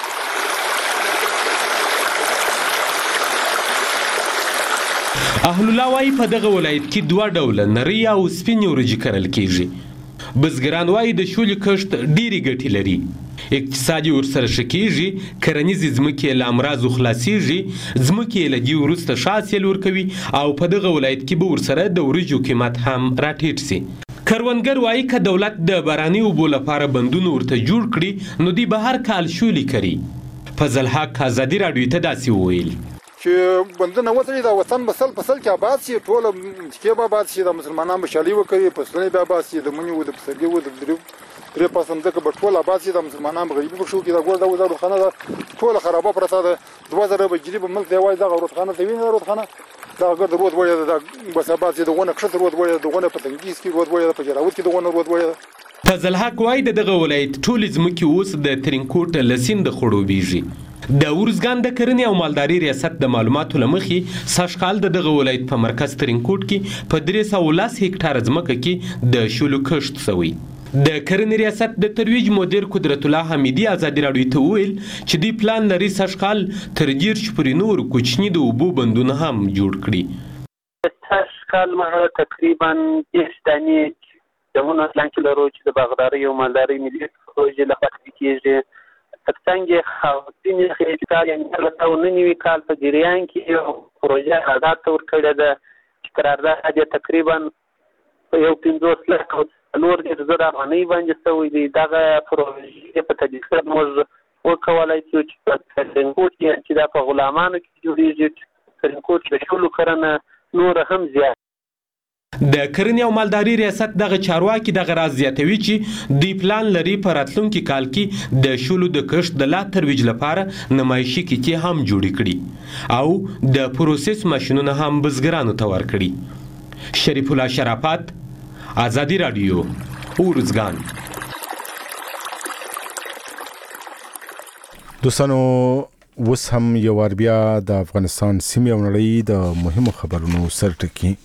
اهل الله وایي په دغه ولایت کې دوه ډوله نرۍ او سپینې وریجې کرل کیږي. بزګران وایي د شولې کښت ډېرې ګټې لري. اقتصاد یې ورسره ښه کیږي، کرنیزې ځمکې یې له امراضو خلاصیږي، ځمکې یې له دې وروسته ښه حاصل ورکوي او په دغه ولایت کې به ورسره د وریجو قیمت هم راټیټ سي. کروندګر وایي که دولت د باراني اوبو لپاره بندونه ورته جوړ کړي نو دوی به هر کال شولې کري. فضل حق ازادي راډیو ته داسې وویل چې بندونه وتړي دا وطن به سل په سل کې آباد شي، ټوله مځکې به آباد شي، د مسلمانان به شالي وکوي، فصلونه به آباد شي، د مني و د پسرلي و د درې پاسه مځکه به ټول آباد شي، د مسلمانان به غریبي پکښې وکړي. دا ګوره دا اوس دا رودخانه ده ټوله خرابه پرته ده. دوه زره به جریبه ملک دی وایي دغه رودخانه ته وینې رودخانه دغه ګرد رود وړې ده، دا بس آباد شي، د غونه کښته رود وړې ده، د غونه په تنګیز کې رود وړې ده، په جراود کې د غونه رود وړې ده. فضل حق وایي د دغه ولایت ټولې ځمکې اوس د ترینکوټ له سیند خړوبېږي. د اروزګان د کرنې او مالداري ریاست د معلوماتو له مخې سږ کال د دغه ولایت په مرکز ترینکوټ کې په درې سوه لس هکټاره ځمکه کې د شولو کښت شوی. د کرنې ریاست د ترویج مدیر قدرت الله حمیدي ازادي راډیو ته وویل چې دوی پلان لري سږ کال تر دېرش پورې نور کوچني د اوبو بندونه هم جوړ کړي. سږ کال ما تقریبا دېرش دانې دمونه پلان کې لرو چې د باغدارۍ او مالدارۍ ملي پروژې لخوا تطبیق کېږي. ترڅنګ خواتین خېټکار یعنې هر لته نه نوي کال په جریان کې یو پروژه قرارداد ته ورکړې ده چې قرارداد یې تقریبا په یو پنځوس لک او څلور دېرش زره افغانۍ باندې شوی دی. دغه پروژې په تطبیق سره موږ وکولی شو چې په ترینکوټ کې چې دا په غلامانو کې جوړېږي، ترینکوټ د شولو کرنه نوره هم زیات د کرنې او مالداري ریاست دغه چارواکي دغه راز زیاتوي چې دوی پلان لري په راتلونکي کال کې د شولو د کښت د لا ترویج لپاره نمایشي کیکې هم جوړې کړي او د پروسس ماشینونه هم بزګرانو ته ورکړي. شریف الله شرافت، آزادی رادیو، اورزګان. دوستانو اوس هم یو وار بیا د افغانستان سیمې او نړۍ د مهمو خبرونو سرټکي.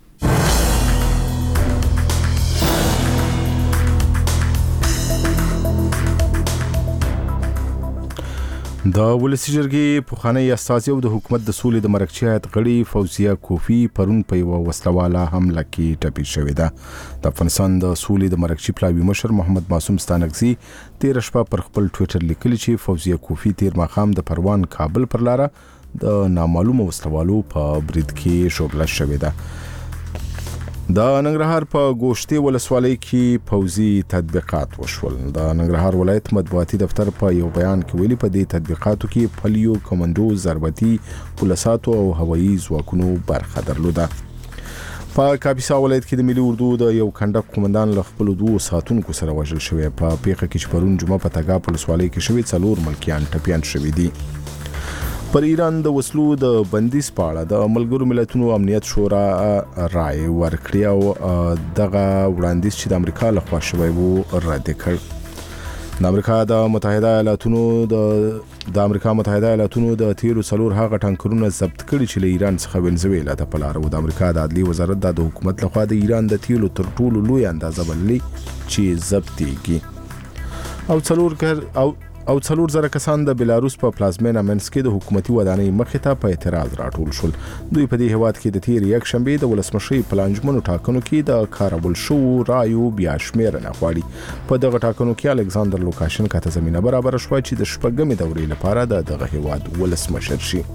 د ولسی جرګې پخوانی استازي او د حکومت د سولې د مرکزي هیئت غړي فوزیه کوفی پرون په یو وسلواله حمله کې ټپي شوې ده. د افغانستان د سولې د مرکزي پلاوي مشر محمد معصوم ستانکزي تیر شپه پر خپل ټوئیټر لیکلی چې فوزیه کوفی تیر ماښام د پروان کابل پر لاره د نامعلومو وسلوالو په برید کې ژوبله شوې ده. د ننګرهار په ګوشتي ولسوالۍ کې پوځي تطبیقات وشول. د ننګرهار ولایت مطبوعاتي دفتر په یو بیان کې ویلي په دې تطبیقاتو کې پلیو، کمانډو، ضربتي پولیساتو او هوایي ځواکونو برخه درلوده. په کاپیسا ولایت کې د ملي اردو د یو کنډک قومندان له خپلو دوو ساتونکو سره وژل شوی. په پیښه کې چې پرون جمعه په تګاب ولسوالۍ کې شوي څلور ملکیان ټپیان شوي دي. پر ایران د وسلو د بندیز په اړه د ملګرو ملتونو امنیت شورا رائے ورکړی او دغه وړاندیز چې د امریکا لخوا شوی وو رد کړ. د امریکا د متحده ایالاتونو د د امریکا متحده ایالاتونو د تیرو څلور هغه ټانکرونه ضبط کړي چې له ایران څخه وینزویلا ته په لاره وو. د امریکا د عدلي وزارت د حکومت لخوا د ایران د تیلو تر ټولو لوی اندازه بللې چې ضبطېږي او څلور کر او او څلور زره کسان د بلاروس په پلازمینه منسک کې د حکومتي ودانۍ مخې ته په اعتراض راټول شول. دوی په دې هیواد کې د تیر یک شنبه د ولسمشي په لانجمنو ټاکنو کې د کارول شو رایو بیا شمیرنه غواړي. په دغه ټاکنو کې الکساندر لوکاشنکا ته زمينه برابر شوه چې د شپږمې دورې لپاره د دغه هیواد ولسمشر شي.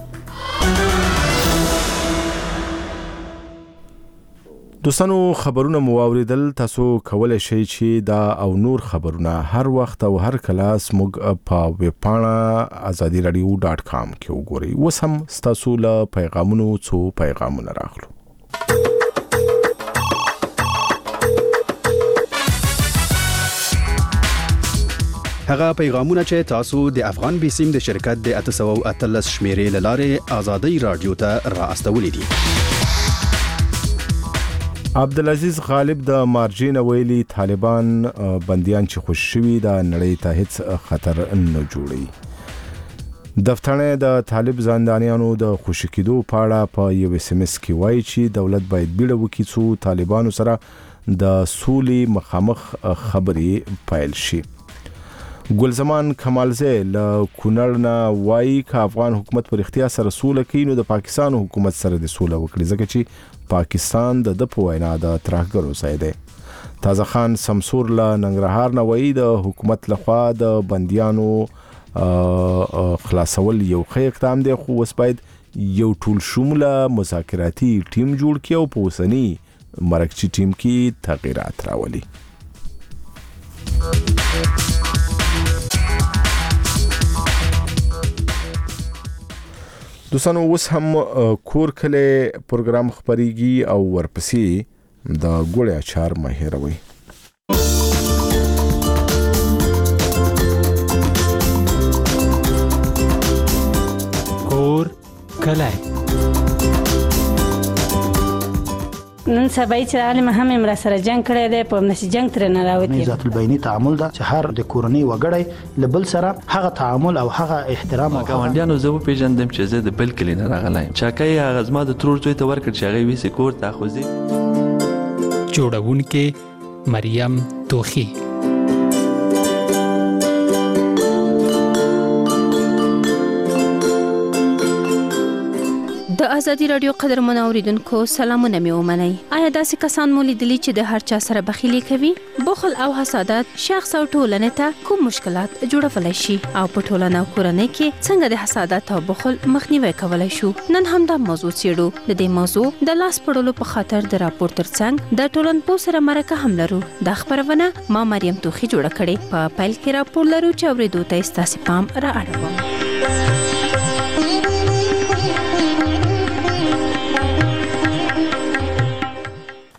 دوستانو خبرونه مو واوریدل. تاسو کولای شئ چې دا او نور خبرونه هر وخت او هر کله زموږ په ویب پاڼه آزادی رادیو ډاټ کام کې وګورئ. اوس هم ستاسو له پیغامونو څو پیغامونه راغلو. هغه پیغامونه چې تاسو د افغان بیسیم د شرکت د اته سوه او اتلس شمیرې له لارې آزادی رادیو ته را استولې دي. عبدالعزیز غالب د مارجین ویلي طالبان بنديان چې خوش شوي د نړۍ ته هیڅ خطر نه جوړي. دفترونه د طالب زندانیانو د خوشی کېدو په اړه په یو اس ام اس کې وایي چې دولت باید بیړه وکړي څو طالبانو سره د سولې مخامخ خبرې پیل شي. ګلزمان کمالزی له کونړ نه وایي که افغان حکومت پر اختیار سره سوله کوي نو د پاکستان حکومت سره د سوله وکړي ځکه چې پاکستان د د په وینا د ترهګرو ځای دی. تازه خان سمسور له ننګرهار نه وایي د حکومت لخوا د بندیانو خلاصول یو ښه اقدام دی خو اوس باید یو ټول شموله مذاکراتي ټیم جوړ کړي او په اوسني مرکزي ټیم کې تغیرات راولي. دوستانو اوس هم کور کله پروګرام خبريږي او ورپسې د ګوړې اچار مهیروي. کور کله نن سبا چې عالم هم امر سره جنگ کړی دی په نس جنگ تر نه راوتی. ذات البینی تعامل دا چې هر د کورنۍ وګړي لبل سره هغه تعامل او هغه احترام او ګاونډیانو زه په پیژندم چې زه د بل کلی نه راغلایم. چاکای هغه زما د ترور زوی ته ورکړ چې هغه ویسه کور ته خوځي. جوړونکې مریم توخی. د ازادي رادیو قدر منوریدونکو سلامونه مې ومنئ. آیا داسې کسان مو لیدلي چې د هر چا سره بخیلي کوي؟ بخل او حسادت شخص او ټولنې ته کوم مشکلات جوړولای شي او په ټولنه او کورنۍ کې څنګه د حسادت او بخل مخنیوي کولای شو؟ نن هم دا موضوع څېړو. د دې موضوع د لاس پړلو په خاطر د راپور ترڅنګ د ټولنپوه سره مرکه هم لرو. دا خبرونه ما مریم توخی جوړه کړې. په پیل کې راپور لرو چې اورېدو ته ستاسو پام را اړوم.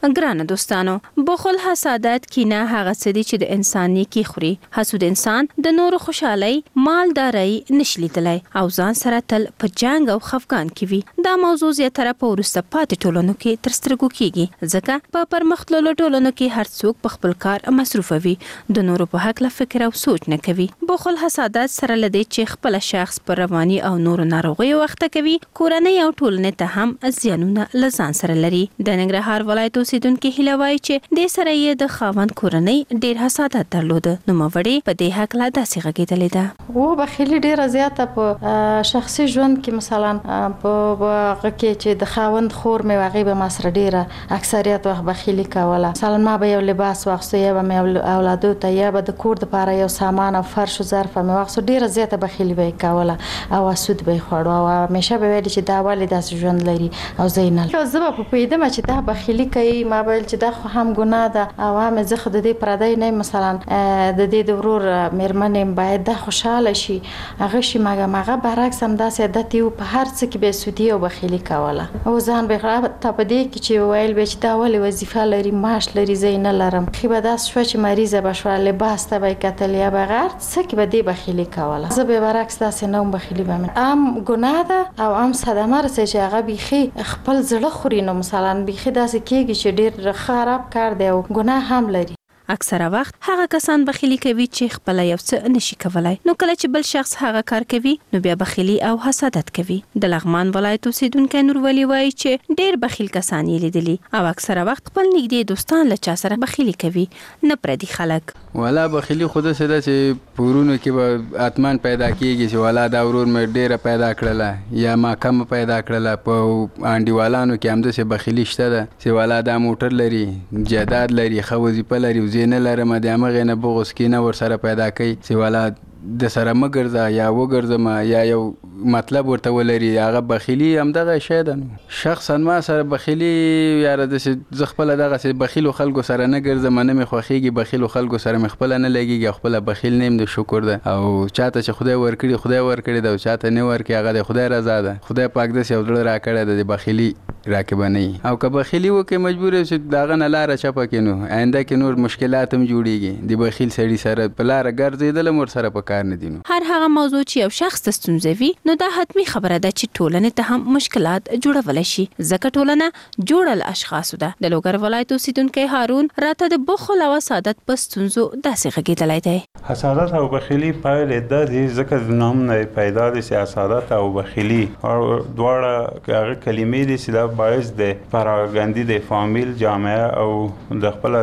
ګرانه دوستانو، بخل، حسادت، کینه هغه څه دي چې د انسان نیکی خوري. حسود انسان د نورو خوشحالي، مالداري نشلیدلی او ځان سره تل په جنگ او خفګان کې وي. دا موضوع زیاتره په وروسته پاتې ټولنو کې تر سترګو کیږي، ځکه په پرمختللو ټولنو کې هر څوک په خپل کار مصروف وي، د نورو په حق له فکر او سوچ نه کوي. بخل، حسادت سره لدی چې خپل شخص پر رواني او نورو ناروغیو وخت کوي، کورنۍ او ټولنې ته هم زیانونه لزان سره لري. د ننګرهار ولایت اوسیدونکو هیله وایي چې د سره یې د خاوند کورنۍ ډیر حسادت درلود. نو موړي په دې حق لا داسې غږیدلې ده. و بخیلی ډیره زیاته په شخصي ژوند کې، مثلا په هغه کې چې د خاوند خور مې واغې به ما سره ډیره اکثریت وخت بخیلی کوله. مثلا ما به یو لباس واخسته، یا به مې اولادو ته، یا به د کور دپاره یو سامان او فرش او ظرف مې واخسته، ډیره زیاته بخیلی به یې کوله او سود به یې خوړو او همیشه به ویل چې دا ولې داسې ژوند لري او زه یې نه. زه به په پوهېدم چې دا بخیلي کوي، ما به ویل چې دا خو هم ګناه ده او هم زه خو د دې پردی نه یم. مثلا د دې د ورور مېرمن یم، باید دا خوشحاله شي، هغه شي. مګم هغه برعکس همداسې عادت یې و، په هر څه کې به یې سودي او بخیلي کوله او ځان به یې ته په دې کې چې ویل به چې دا ولې وظیفه لري، معاش لري، زه یې نه لرم. ښې به داسې شوه چې مریضه به شوه، لباس ته به یې کتل، یا به هر څه کې به دې بخیلي کوله. زه به برعکس داسې نه وم، بخیلي به مې هم ګناه ده او هم صدمه رسوي چې هغه بیخي خپل زړه خوري. نو مثلا بیخي داسې کېږي چې ډېر خراب کار دی او ګناه هم لري. اکثره وخت هغه کسان بخیلی کوي چې خپل یو څه نشي کولای، نو کله چې بل شخص هغه کار کوي نو بیا بخیلی او حسادت کوي. د لغمان ولایت اوسیدونکو نورولي وایي چې ډېر بخیل کسان یې لیدلي او اکثره وخت خپل نږدې دوستان له چا سره بخیلی کوي، نه پردي خلک. ولا بخیلی خود سره چې پورونو کې به اتمان پیدا کیږي چې ولا دا ورور مې ډیره پیدا کړله یا ما کم پیدا کړله. په انډیوالانو کې هم د بخیلی شته ده چې ولا دا موټر لري، جیداد لري، خو وظیفه لري، زه نه لرم، د هغې نه بغض کینه ورسره پیدا کوي چې والا د سره مه ګرځه یا وګرځم یا یو مطلب ورته ولري. هغه بخیلي همدغه شی ده. شخصا ما سره بخیلي یاره داسې زه خپله دغسې بخیلو خلکو سره نه ګرځم، نه مې خوښېږي. بخیلو خلکو سره مې خپله نه لګېږي او خپله بخیل نه یم، د شکر ده. او چاته چې خدای ورکړي خدای ورکړي ده او چاته نه ورکړي هغه د خدای رضا ده. خدای پاک داسې یو زړه راکړی ده د بخیلي راکبه نه وي. او که بخیلي وکړې مجبور یې چې د هغه نه لاره چپه کړې نو آینده کې نور مشکلات هم جوړېږي. د بخیل سړي سره په لاره ګرځېدل هم ورسره په کار نه دي. هر هغه موضوع چې یو شخص ته ستونزه وي نو دا حتمی خبره ده چې ټولنې ته هم مشکلات جوړولی شي، ځکه ټولنه جوړه له اشخاصو ده. د لوګر ولایت اوسیدونکی هارون راته د بخل او حسادت په ستونزو داسې غږېدلی دی. حسادت او بخیلي پایلې دا دي ځکه د نوم نه پیدا دي چې حسادت او بخیلي دواړه هغه کلمې دي چې دا باعث د پراګندي د فامیل، جامعه او د خپل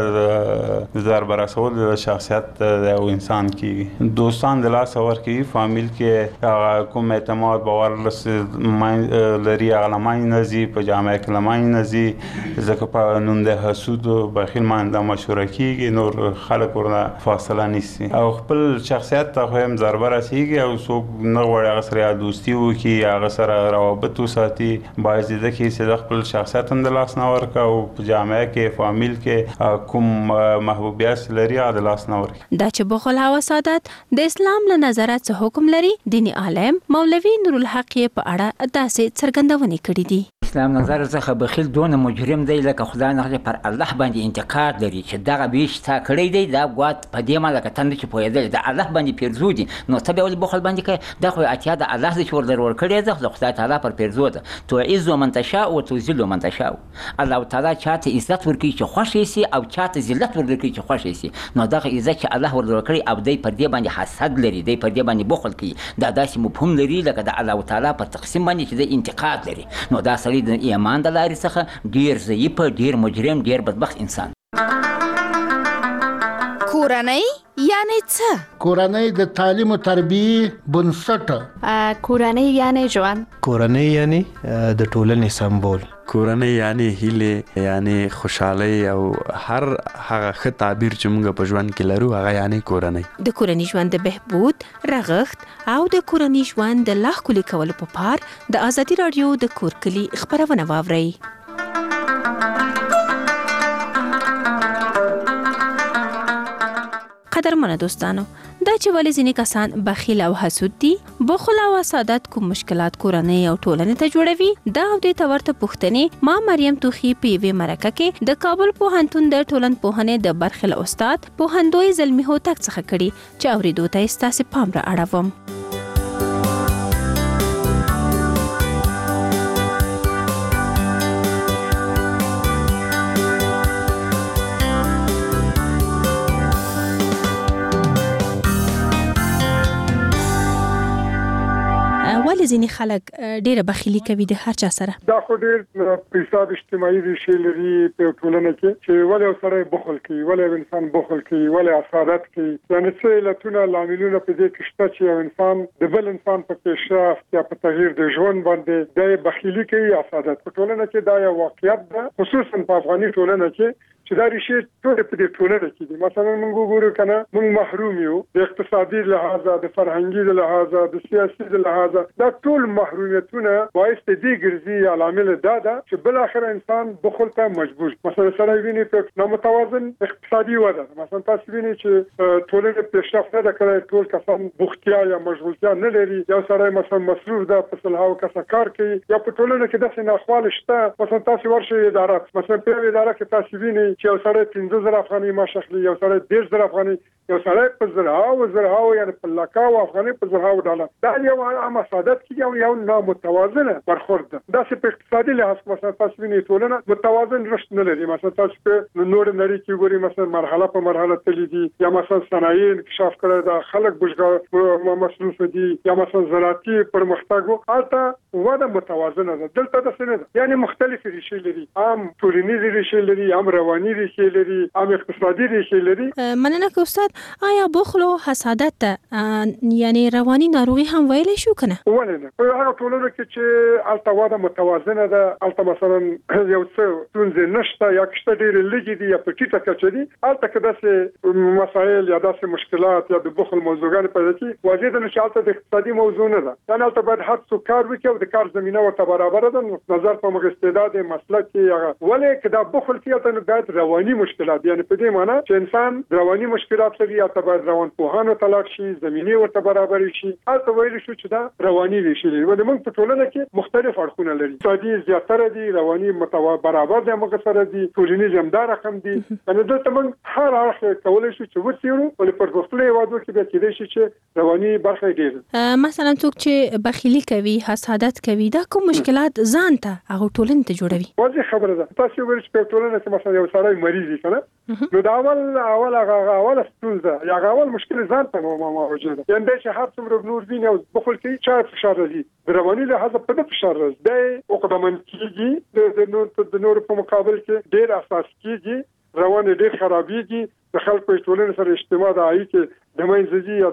د ضربرسول د شخصیت او انسان کېږي. دوستان د لاس ورکوي، فامیل کې هغه کوم اعتماد باور لري هغه له منځ نه ځي، په جامعه کې له منځ نه ځي، ځکه په نوم د حسود او بخیل باندې مشهوره کېږي، نور خلک ورنه فاصله نیسي او خپل شخصیت ته خو هم ضربه رسېږي او څوک نه غواړي هغه سره دوستي وکړي، هغه سره روابط وساتي. باعث د دې کې چې د خپل شخصیت هم د لاس نه ورکړي او په جامعه کې فامیل کې کوم محبوبیت لري هغه د لاس نه ورکړي. دا چې بخل او حسادت د اسلام له نظره څه حکم لري، دیني عالم مولوي نورالحق یې په اړه داسې څرګندونې کړې دي. اسلام نظر څخه بخیل دونه مجرم دی لکه خدای نه پر الله باندې انتقاد لري چې دغه بیش تا کړی دی، دا ګوات په دې ما لکه تند چې پوهېدل د الله باندې پیرزو دي، نو ته بیا ولې بخل باندې کوې؟ دا خو اتیا د الله دی چې ور در ورکړې ده، د خدای تعالی پر پیرزو ده. تعز من تشاء وتذل من تشاء. الله تعالی چاته عزت ورکوي چې خوښ یې سي او چاته ذلت ورکوي چې خوښ یې سي. نو دغه عزت چې الله ور ورکړي او دی پر دې باندې حسد لري، دی پر دې باندې بخل کوي، دا داسې مفهوم لري لکه د الله تعالی پر تقسیم باندې چې د انتقاد لري. نو دا سړی د ایمان د لارې څخه ډېر ضعیف، ډېر مجرم، ډېر بدبخت انسان. کورنۍ یعنی څه؟ کورنۍ د تعلیم او تربیې بنسټ. کورنۍ یعنی ژوند. کورنۍ یعنی د ټولنې سمبول. کورنۍ یعنی هیله، یعنی خوشحالي او هر هغه ښه تعبیر چې موږ په ژوند کې لرو هغه یعنی کورنۍ. د کورنۍ ژوند د بهبود، رغښت او د کورنۍ ژوند د لا ښکلي کولو په پار د ازادي راډیو د کور کلي خپرونه واورئ. قدرمنو دوستانو، دا چې ولې ځینې کسان بخیل او حسود دي. بخل او حسادت کوم مشکلات کورنۍ او ټولنې ته جوړوي دا او د تورته پوښتنې ما مریم توخی په وی مرکه کې د کابل پوهنتون د ټولنپوهنې د برخې له استاد پوهندوی زلمی هوتک څخه کړي چې اوریدو ته ستاسو پام را اړوم. ولې ځینې خلک ډېره بخیلي کوي د هر چا سره؟ دا خو ډېر پیساد اجتماعي ریښې لري په ټولنه کې چې ولې سره بخل کوي، ولې انسان بخل کوي، ولې حسادت کوي. یعنې څه علتونه لاملونه په دې کې شته چې یو انسان د بل انسان په پیشرفت یا په تغییر د ژوند باندې د بخیلي کوي. حسادت په ټولنه کې دا یو واقعیت ده، خصوصا په افغاني ټولنه کې چې دا ریښې ټول په دې ټولنه کې دي. مثلا موږ وګورو کنه موږ محروم یو د اقتصادي لحاظه، د فرهنګي لحاظه، د سیاسي لحاظه، دا ټول محرومیتونه باعث دي ګرځي عوامل دا ده چې بل اخر انسان بخل ته مجبور. مثلا سره ویني په نامتوازن اقتصادي وضع، مثلا تاسو ویني چې ټولنه پیشرفت نه کوي، ټول کسان بوختیا یا مشغولتیا نه لري، یا سره مثلا مصروف ده په سلهاو کسه کار کوي، یا په ټولنه کې داسې ناخوال شته. مثلا تاسو ورشي اداره، مثلا په اداره کې تاسو ویني چې یو سره پنځه زره افغاني معاش اخلي، یو سره دېرش زره افغاني، یو سره په زرهاو زرهاو یعنی په لکاو افغاني په زرهاو ډالر. دا یو عام حسادت کې یو یو نامتوازنه برخورد ده. دا چې په اقتصادي لحاظ مثلا تاسو ویني ټولنه متوازن رشد نه لري. مثلا تاسو په نور نړۍ کې ګوري مثلا مرحله په مرحله تللی دي، یا مثلا صنایع انکشاف کړی دا خلک بوجګه مصروف دي، یا مثلا زراعتي پرمختګ البته وده متوازنه ده. دلته د څه نه ده، یعنی مختلف ریښې لري، عام ټولنیز ریښې لري، عام رواني ریښې لري، عام اقتصادي ریښې لري. مننه که استاد، آیا بخل او حسادت ته یعنی رواني ناروغي هم ویلی شو کنه؟ ولې نه؟ په هغه ټولنه کې چې الته وده متوازنه ده، الته مثلا یو څه ستونزې نشته یا کشته ډېرې لږې دي یا په ټیټه کچه دي، الته که داسې مسایل یا داسې مشکلات یا د بخل موضوعګانې پیدا کړي، واضح ده چې الته د اقتصادي موضوع نه ده. یعنې الته باید هر څوک کار وکړي او د کار زمینه ورته برابره ده، نظر په مغ استعداد مسلک کې هغه. ولې که دا بخل کې الته باید رواني مشکلات، یعنی په دې معنی چې انسان رواني مشکلات لري، الته باید روانپوهانو ته لاړ شي، زمینه ورته برابر شي. الته ویل شو چې دا رواني ریښې لري. ولې موږ په ټولنه کې مختلف اړخونه لري، اقتصادي زیاتره دي، رواني متوا برابر دي، موږ سره دي، ټولنیز هم دا رقم دي. یعنې دلته موږ هر اړخ کولای شو چې وڅېړو، ولې په پرمختللو هېوادونو کې بیا کېدای شي چې رواني برخه ډېره. مثلا څوک چې بخیلي کوي، حسادت کوي، دا کوم مشکلات ځان ته هغه ټولنې ته جوړوي؟ واضح خبره ده. تاسو ویل چې په ټولنه کې مثلا یو سړی مریض وي کنه، نو دا اول اول هغه اول ستونزه یا اول مشکل ځان ته موجود ده. یعنې چې هر څومره نور ویني او بخل کوي، چا فشار راځي، د رواني لحاظ په دې فشار راځي، د عقدمن کېږي، د نور د نور په مقابل کې ډېر اساس کېږي، روان ډېر خرابېږي، د خلکو په ټولنه سره اجتماع د اړیکې د منځ ځي یا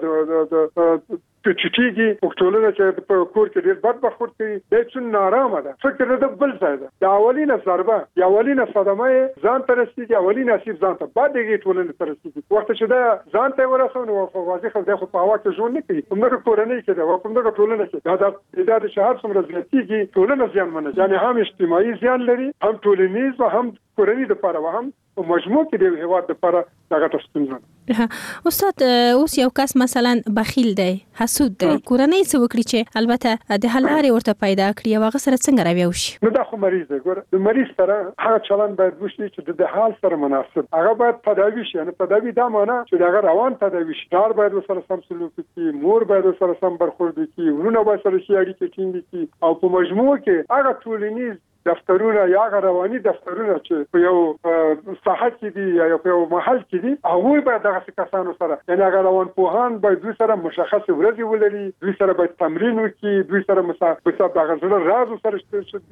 د په چټیږي په ټولنه کې په کور کې ډېر بد بخور کوي، د څون نارامه ده، فکر د بل ځای ده. د اولینه ضربه یا اولینه صدمه ځان ته رسېږي، اولینه اسیب ځان ته، بعد یې ټولنه ته رسېږي. وخت چې دا ځان ته ورسونه نو واضح خو د خو په هوا کې ژوند نه کوي، همدغه کورنۍ کې ده او همدغه ټولنه کې دا د د شهر څومره زیاتېږي، ټولنه زیانمنه، یعنی هم اجتماعي زیان لري، هم ټولنیز او هم کورنۍ د لپاره او هم په مجموع کې د هېواد لپاره دغه ستونزه. استاد اوس یو کس مثلا بخیل دی، حسود دی، کورنۍ څه وکړي چې البته د حل لارې ورته پیدا کړي او هغه سره څنګه رویه وشي؟ نو دا خو مریض دی. ګوره د مریض سره هغه چلند باید وشي چې د حال سره مناسب، هغه باید تداوي شي. یعنې تداوي دا معنی چې هغه روان تداوي شي، پلار باید ورسره سم سلوک وکړي، مور باید ورسره سم برخورد وکړي، ورونه باید سره ښې اړیکې ټینګې کړي، او په مجموع کې هغه ټولنیز دفترونه یا رواني دفترونه چې په یو ساحه کې دي یا په یو محل کې دي، هغوی باید دغه کسانو سره، یعنی هغه روانپوهان باید دوی سره مشخص ورځې ولري، دوی سره باید تمرین وکړي، دوی سره مثلا دغه زړه راز سره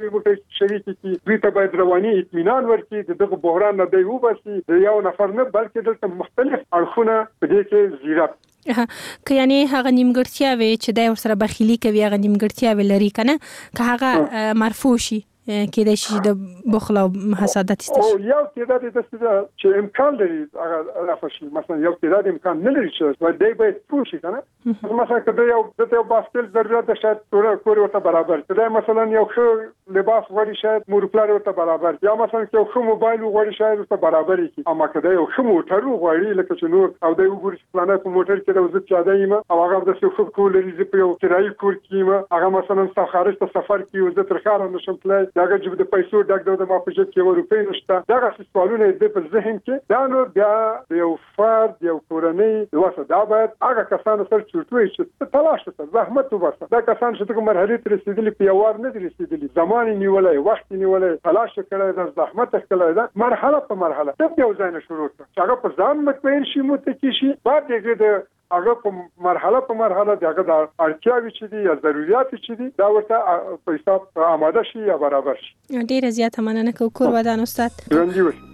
شریک کړي، دوی ته باید رواني اطمینان ورکړي، دغه بحران نه دی وباسي، د یو نفر نه بلکې دلته مختلف اړخونه په دې کې زیرات که یعنی هغه نیمګړتیاوې چې د ورسره بخیلي کوي، هغه نیمګړتیاوې لري کنه، که هغه مرفوع شي کېدای شي د بخل او حسادت است. او یو تعداد د چې امکان لري هغه رافع شي، مثلا یو تعداد امکان نه لري چې دی باید پوه شي کنه. مثلا که یو د یو باسکل ضرورت ده، شاید ټول کور ورته برابر کړي، مثلا یو ښه لباس غوړي شاید مور پلار ورته برابر یا مثلا یو ښه موبایل غوړي شاید ورته برابر کی اما کله یو ښه موټر غوړي لکه چې نور او د وګوري پلانه په موټر کې د وزت چا دایمه او هغه د څه کول لري په یو کرایي کور کېما هغه مثلا خارج ته سفر کې وزت تر خار نشم تلای داګه چې د پیسو ډک د ما په جیب کې ورو په نشته داګه سوالونه د په ذهن کې دا نو بیا یو فرد یو کورنۍ واسه دا باید هغه کسان سره چورتوي چې تلاش وکړي زحمت وباسه دا کسان چې کوم مرحله ته رسیدلي په یوار نه رسیدلي زمان نیولای وخت نیولای تلاش کړي د زحمت کړي دا مرحله په مرحله ته یو ځای نه شروع کړه هغه په ځان مطمئن شي متکی شي بعد دغه هغه په مرحله په مرحله دغه د اړتیاوي چې دي یا ضرورت چې دي دا ورته په حساب آماده شي یا برابر شي. ډیره زیاته مننه کوم کور ودان استاد. ژوندۍ اوسئ.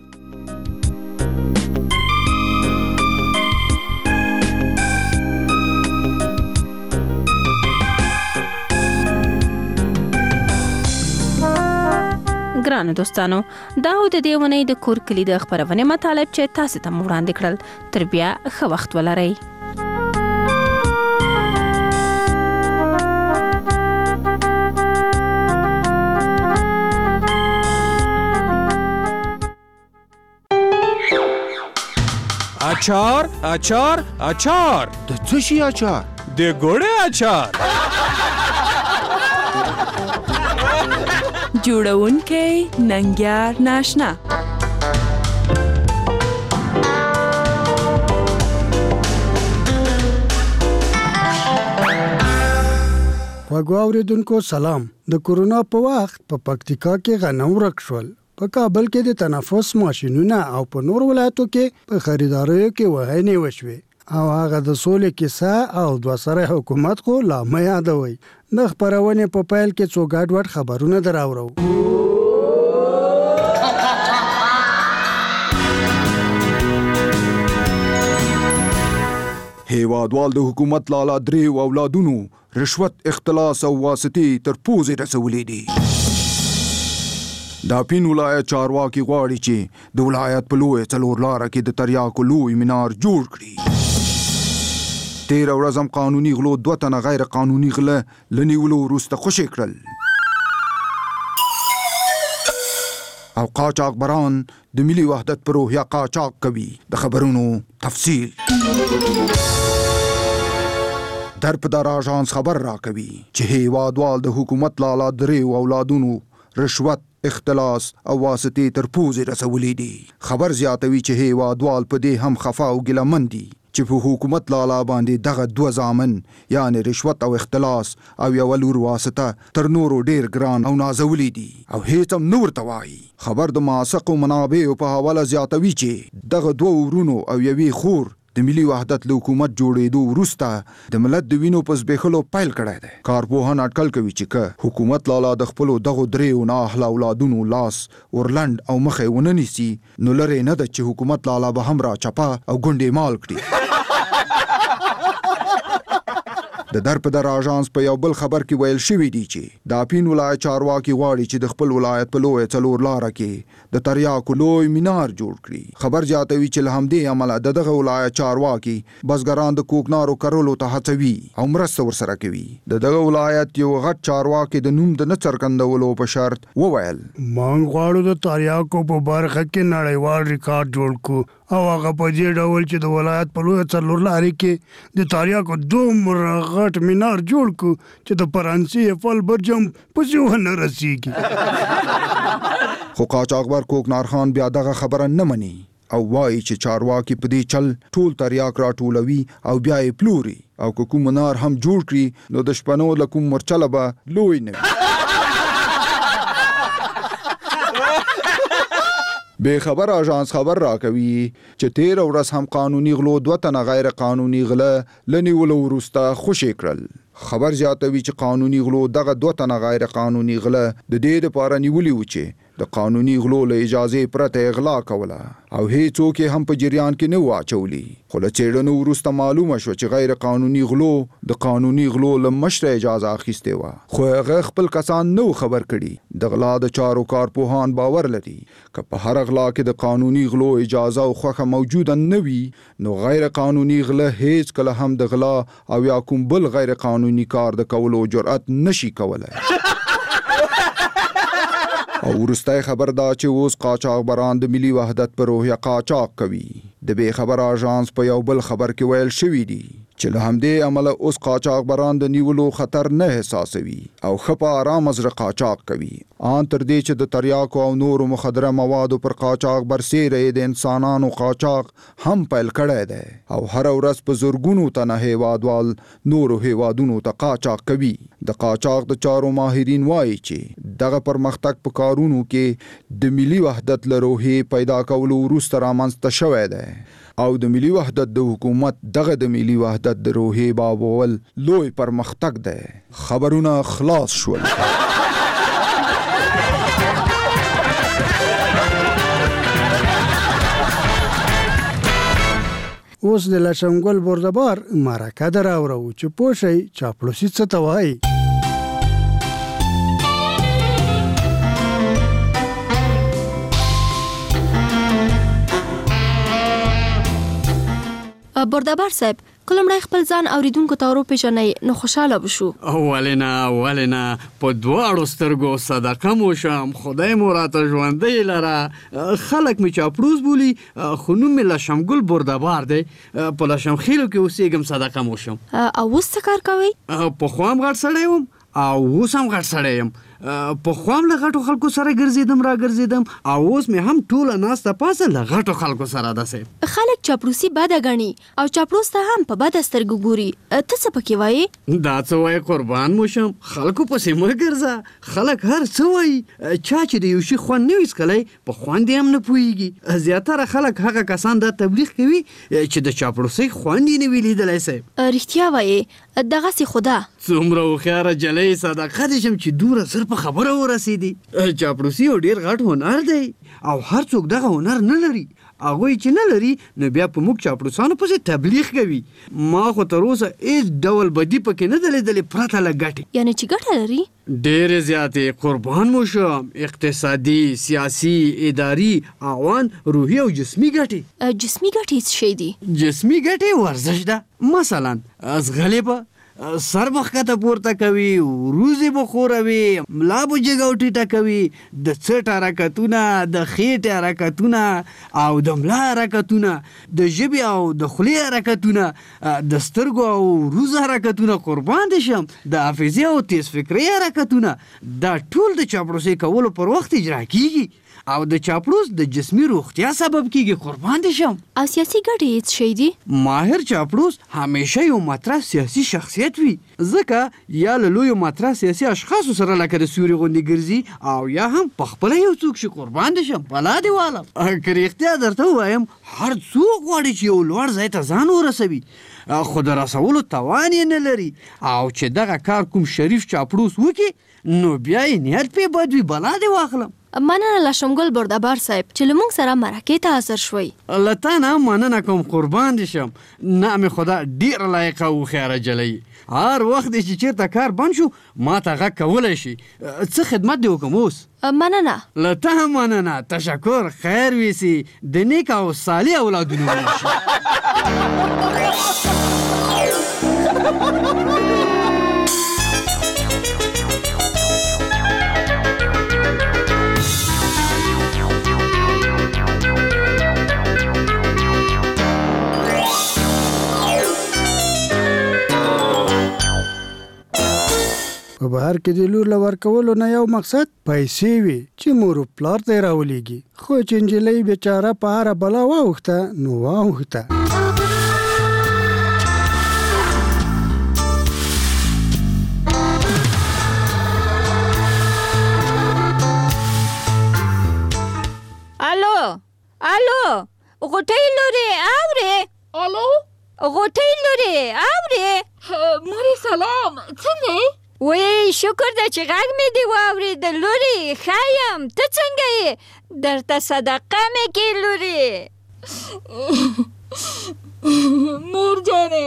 ګرانو دوستانو دا و د دې ونې د کور کلی د خبرونه مطالب چې تاسو ته وړاندې کړل تر بیا ښه وخت ولرئ. اچار اچار اچار د څه شي اچار؟ د ګوړې اچار. جوړونکی ننګیار ناشنا. وګو اوریدونکو سلام. د کورونا په وخت په پکتیکا کې غنم ورک شول. په کابل کې د تنفس ماشینونه او په نور ولایتو کې په خریداریو کې وهنې وشوي او هغه د سولې کیسه او دوه سره حکومت خو لا مې یادوي. د خبرونه په پایل کې څو ګډ وډ خبرونه دراوړو. هیوادوال د حکومت لالا دریو اولادونو رشوت اختلاس او واسطې تر پوزې رسولې دي. دا پین ولایت چارواکي غواړي چې د ولایت په لوی څلور لاره کې د تریاکو لوی مینار جوړ کړي. تیر ورځ هم قانوني غلو دوه تنه غیر قانوني غله لنیولو وروسته خوشي کړل او قاچاق بران د ملي وحدت پر روحیه قاچاق کوي. د خبرونو تفصیل در په دار اژانس خبر را کوي چې هیوادوال د حکومت لالا دریو اولادونو رشوت اختلاس او واسطې تر پوزې رسولې دي. خبر زیاتوي چې هیوادوال په دې هم خفا او ګیلمن دي چې په حکومت لالا باندې دغه دوه زامن یعنی رشوت او اختلاس او یو لور واسطه تر نورو ډیر ګران او نازولی دي او هیڅ هم نور توای. خبر د ماسق او منابع په حواله زیاتوي چې دغه دوه ورونو او یوې خور د ملي وحدت له حکومت جوړېدو وروسته د ملت د وینو په زبېښلو پیل کړی دی. کارپوهان اټکل کوي چې که حکومت لالا د خپلو دغو دریو نااهله اولادونو لاس ورلنډ او مخې ونه نیسي نو لرې نه ده چې حکومت لالا به هم را چپه او ګونډې مال کړي. د در په در اژانس په یو بل خبر کې ویل شوي دي چې د اپین ولایت چارواکي غواړي چې د خپل ولایت په لوی څلور لاره کې د تریاکو لوی مینار جوړ کړي. خبر زیاتوي چې له همدې امله د دغه ولایت چارواکي بزګران د کوکنارو کرلو ته هڅوي او مرسته ورسره کوي. د دغه ولایت یو غټ چارواکي د نوم د نه څرګندولو په شرط وویل مونږ غواړو د تریاکو په برخه کې نړیوال ریکارډ جوړ کړو او هغه په دې ډول چې د ولایت په لوی څلور لارې کې د تریاکو دومره غټ مینار جوړ کو چې د فرانسې فل برجم پسې ونه رسیږي. خو قاچاقبر کوکنار خان بیا دغه خبره نه مني او وایي چې چارواکي په دې چل ټول تریاک راټولوي او بیا یې پلوري او که کوم منار هم جوړ کړي نو د شپنو له کوم مرچله به لوی نه وي. بے خبر اژانس خبر را کوي چې تیر ورځ هم قانوني غلو دوه تنه غیر قانوني غله لنیولو وروسته خوشي کړل. خبر زیاتوي چې قانوني غلو دغه دوه تنه غیر قانوني غله د دې لپاره نیولي و چې د قانوني غلو له اجازه پرته اغلا کوله او هیڅوک هم په جریان کې نه واچولي. خو له څېړنو وروسته معلومه شو چې غیر قانوني غلو د قانوني غلو له مشره اجازه اخیستې وه خو هغه خپل کسان نو خبر کړي. د غلا د چارو کارپوهان باور لري که په هر غلا کې د قانوني غلو اجازه او خوښه موجوده نه وي نو غیر قانوني غله هیڅ کله هم د غلا او یا کوم بل غیر قانوني کار د کولو جرأت نشي کولای. او وروستی خبر دا چې اوس قاچاقبران د ملي وحدت په روحیه قاچاق کوي. د بې خبر اژانس په یو بل خبر کې ویل شوي دي چې له همدې امله اوس قاچاقبران د نیولو خطر نه احساسوي او ښه په ارامه زړه قاچاق کوي، ان تر دې چې د تریاکو او نورو مخدره موادو پر قاچاق برسېره د انسانانو قاچاق هم پیل کړی دی او هره ورځ په زرګونو تنه هیوادوال نورو هیوادونو ته قاچاق کوي. د قاچاق د چارو ماهرین وایي چې دغه پرمختګ په کارونو کې د ملي وحدت له روحیې پیدا کولو وروسته رامنځته شوی دی او د ملي وحدت د حکومت دغه د ملي وحدت د روحیې بابول لوی پرمختګ دی. خبرونه خلاص شول. اوس د لشمګل بردبار مرکه دراوړو چې پوه شئ چاپلوسي څه ته وایي. بردبار صاحب کلمړی خپل ځان اوریدونکو ته ورو پیژنئ نو خوشاله بشو. ولې نه ولې نه په دواړو سترګو صدقه مو شم، خدای مو راته ژوندی لره. خلک مې چاپړوس بولي خو نوم مې لشمګل بردبار دی. په لشمخیلو کې اوسېږم، صدقه مو شم. او اوس څه کار کوئ؟ پخوا هم غټ سړی وم او اوس هم غټ سړی یم. پخوا هم له غټو خلکو سره ګرځېدم را ګرځېدم او اوس مې هم ټوله ناسته پاسه له غټو خلکو سره داسې. خلک چاپلوسي بده ګڼي او چاپلوس ته هم په بده سترګو ګوري. ته څه پکې وایې؟ دا څه وایې قربان مو شم، خلکو پسې مه ګرځه. خلک هر څه وایي، چا چې د یو شي خوند نه وي څکلی په خوند یې هم نه پوهېږي. زیاتره خلک هغه کسان دا تبلیغ کوي چې د چاپلوسۍ خوند یې نه وي لیدلی. صاحب رښتیا وایې، دغسې خو ده. څومره هوښیاره جلۍ صدقه دې شم چې دومره زر په خبره ورسېدي. چاپلوسي یو ډېر غټ هنر دی او هر څوک دغه هنر نه لري. هغوی چې نه لري نو بیا په موږ چاپلوسانو پسې تبلیغ کوي. ما خو تر اوسه هېڅ ډول بدي پکې نه ده لیدلې پرته له ګټې. یعنې چې ګټه لري؟ ډېرې زیاتې قربان مو شم. اقتصادي، سیاسي، اداري، عوان، روحي او جسمي ګټې. جسمي ګټې څه شی دي؟ جسمي ګټې ورزش ده. مثلا ځغلې به سر مخکته پورته کوي، وروځې به خوروي، ملا به جګه او ټیټه کوي، د څټ حرکتونه، د خېټې حرکتونه او د ملا حرکتونه، د ژبې او د خولې حرکتونه، د سترګو او وروځو حرکتونه، قربان دې شم د حافظې او تیز فکرۍ حرکتونه. دا ټول د چاپلوسۍ کولو پر وخت اجرا کیږي او د چاپلوس د جسمي روغتیا سبب کیږي. قربان دې شم. او سیاسي ګټې هېڅ شی دي؟ ماهر چاپلوس همیشه یو مطرح سیاسي شخصیت وي، ځکه یا له لویو مطرح سیاسي اشخاصو سره لکه د سیوري غوندې ګرځي او یا هم پخپله یو څوک شي. قربان دې شم. بلا دې والم. که رښتیا درته ووایم هر څوک غواړي چې یو لوړ ځای ته ځان ورسوي خو د رسولو توان یې نه لري او چې دغه کار کوم شریف چاپلوس وکړي نو بیا یې نیت پې بد وي. بلا دې واخلم. مننه لشمګل بردبار صاحب چې له موږ سره مرکې ته حاضر شوئ. له تا نه مننه کوم، قربان دې شم. نعم خدا ډېره لایقه او هوښیاره جلۍ. هر وخت دی چې چېرته کار بند شو ما ته غږ کولی شي. څه خدمت دې وکړم اوس؟ مننه. له تا هم مننه. تشکر. خیر ویسي، د نیک او صالح اولادونه وشي. په بهر کې د لور له ورکولو نه یو مقصد پیسې وي چې مور و پلار ته یې راولېږي، خو چې نجلۍ بېچاره په هره بلا واوښته نو واوښته. الو الو غوټۍ لورې اورې؟ الو غوټۍ لورې اورې؟ مورې سلام، څنګه یې؟ وی شکر ده چې غږ مې دې واورېده لورې. ښه یم، ته څنګه یې؟ درته صدقه مې کې لورې. مور جانې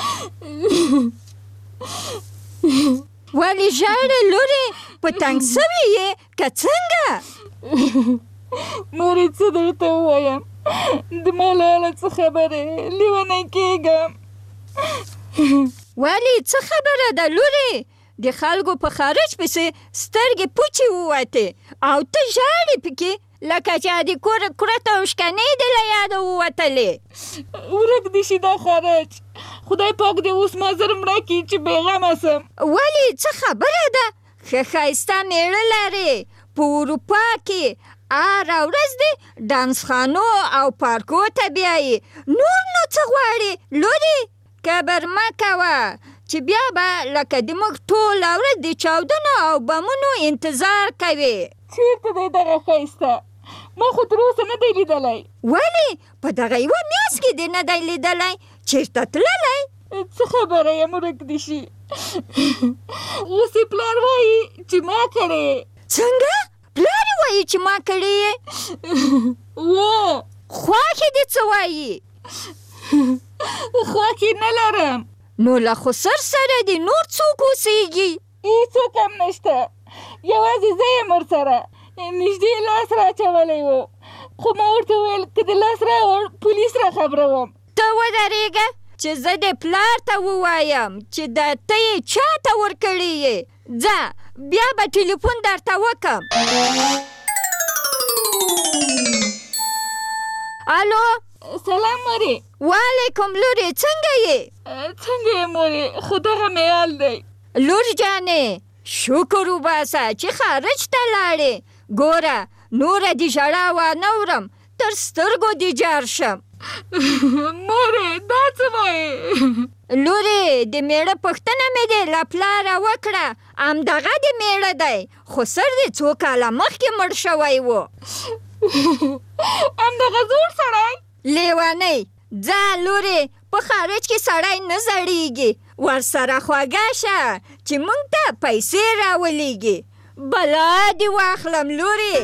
ولې ژاړې لورې؟ په تنګ سوې یې که څنګه؟ مورې څه درته ووایم، د ما له حاله څه خبرې، لیونی کېږم. ولې څه خبره ده لورې؟ د خلکو په خارج پسې سترګې پوچې ووتې او ته ژاړې پکې لکه چې د کور کرته او شکنې دې له یاده ووتلې. ورک دې شي دا خارج. خدای پاک دې اوس ما زر مړه کړي چې بېغمه سم. ولې څه خبره ده؟ ښه ښایسته میړه لرې. په اروپا کې هره ورځ دې ډانس خانو او پارکو ته بیایي. نور نو څه غواړې لورې؟ کبر مه کوه چې بیا به لکه د موږ ټوله ورځ د چاودنو او بمونو انتظار کوې. چېرته دی دغه ښایسته؟ ما خو تر اوسه نه دی لیدلی. ولې؟ په دغه یوه میاشت کې دې نه دی لیدلی؟ چېرته تللی؟ څه خبره یم ورک دې شي. اوس یې پلار وایي چې ما کړې. څنګه؟ پلار یې وایي چې ما کړې یې؟ و خواښې دې څه وایي؟ خواښې نه لرم. نو له خسر سره دې نور څوک اوسېږي؟ هېڅوک هم نشته، یوازې زه یم ورسره. نږدې لاس راچولی و، خو ما ورته وویل که د لاس راوړ پولیس را خبروم. ته ودرېږه چې زه دې پلار ته ووایم چې دا ته یې چا ته ورکړې یې. ځه بیا به ټلیفون درته وکم. الو سلام مورې. وعلیکم لورې، څنګه یې؟ څنګه یې مورې، خو دغه مې حال دی. لور جانې شکر وباسه چې خارج ته لاړې. ګوره نوره دې ژړا وانه وړم، تر سترګو دې جار شم. مورې دا څه وایې؟ لورې د میړه پوښتنه مې دې له پلاره وکړه، همدغه د میړه دی، خو سر دې څو کاله مخکې مړ شوی و. همدغه زوړ سړی؟ لیونۍ ځه لورې، په خارج کې سړی نه زړیږي. ورسره خواږه شه چې موږ ته پیسې راولېږي. بلا دې واخلم لورې.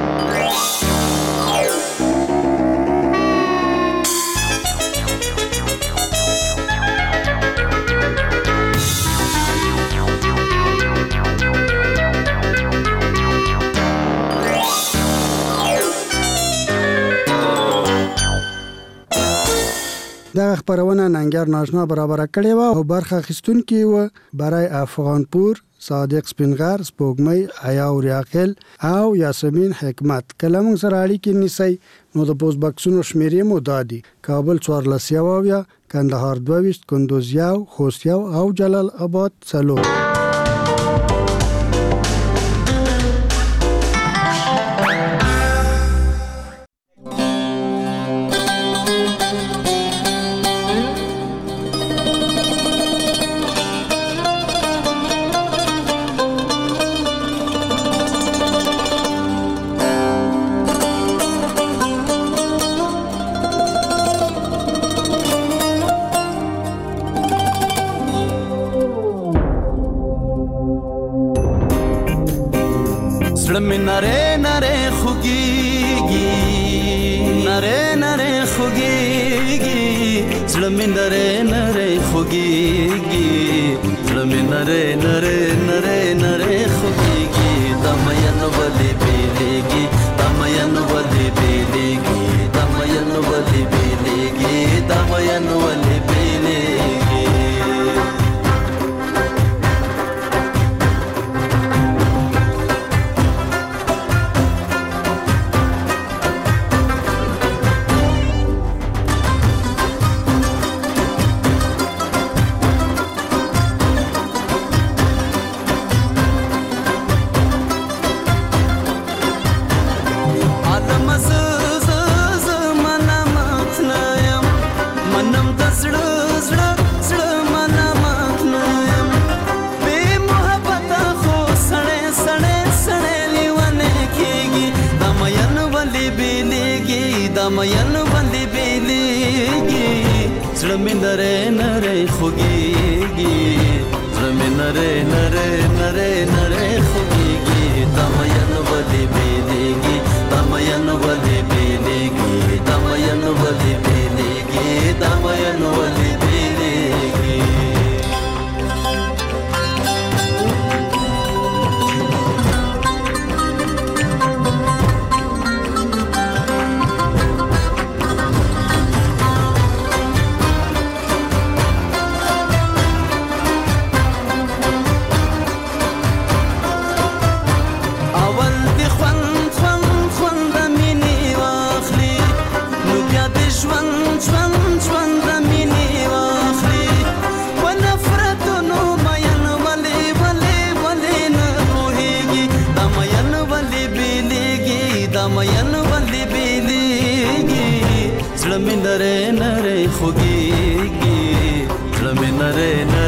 دغه خبرونه ننګر ناشنا برابر کړې و او برخه اخیستونکي و برای افغانپور، صادق سپینغر، سپوږمۍ، حیا اوریاخیل او یاسمین حکمت. کله موږ سره اړیکې نیسئ نو د پوسټ بکسونو شمیرې مو دا دي: کابل څوارلس یو اویا، کندهار دوه ویشت، کندوز یو، خوست یو او جلال آباد څلور. نره نره خوگیگی نره نره خوگیگی زلمی نره نره خوگیگی زلمی نره نره نره نره خوگیگی دمین ولی بیلیگی دمین ولی بیلیگی دمین ولی بیلیگی دمین ولی بیلیگی دمین ولی بیلیگی زلمی نره نره خوگیگی زلمی نره نره نره نره خوگیگی دمین ولی بیلیگی دمین ولی بیلیگی دمین ولی بیلیگی دمین ولی بیلیگی زړه مې نری نری خوږېږي زړه مې نری نری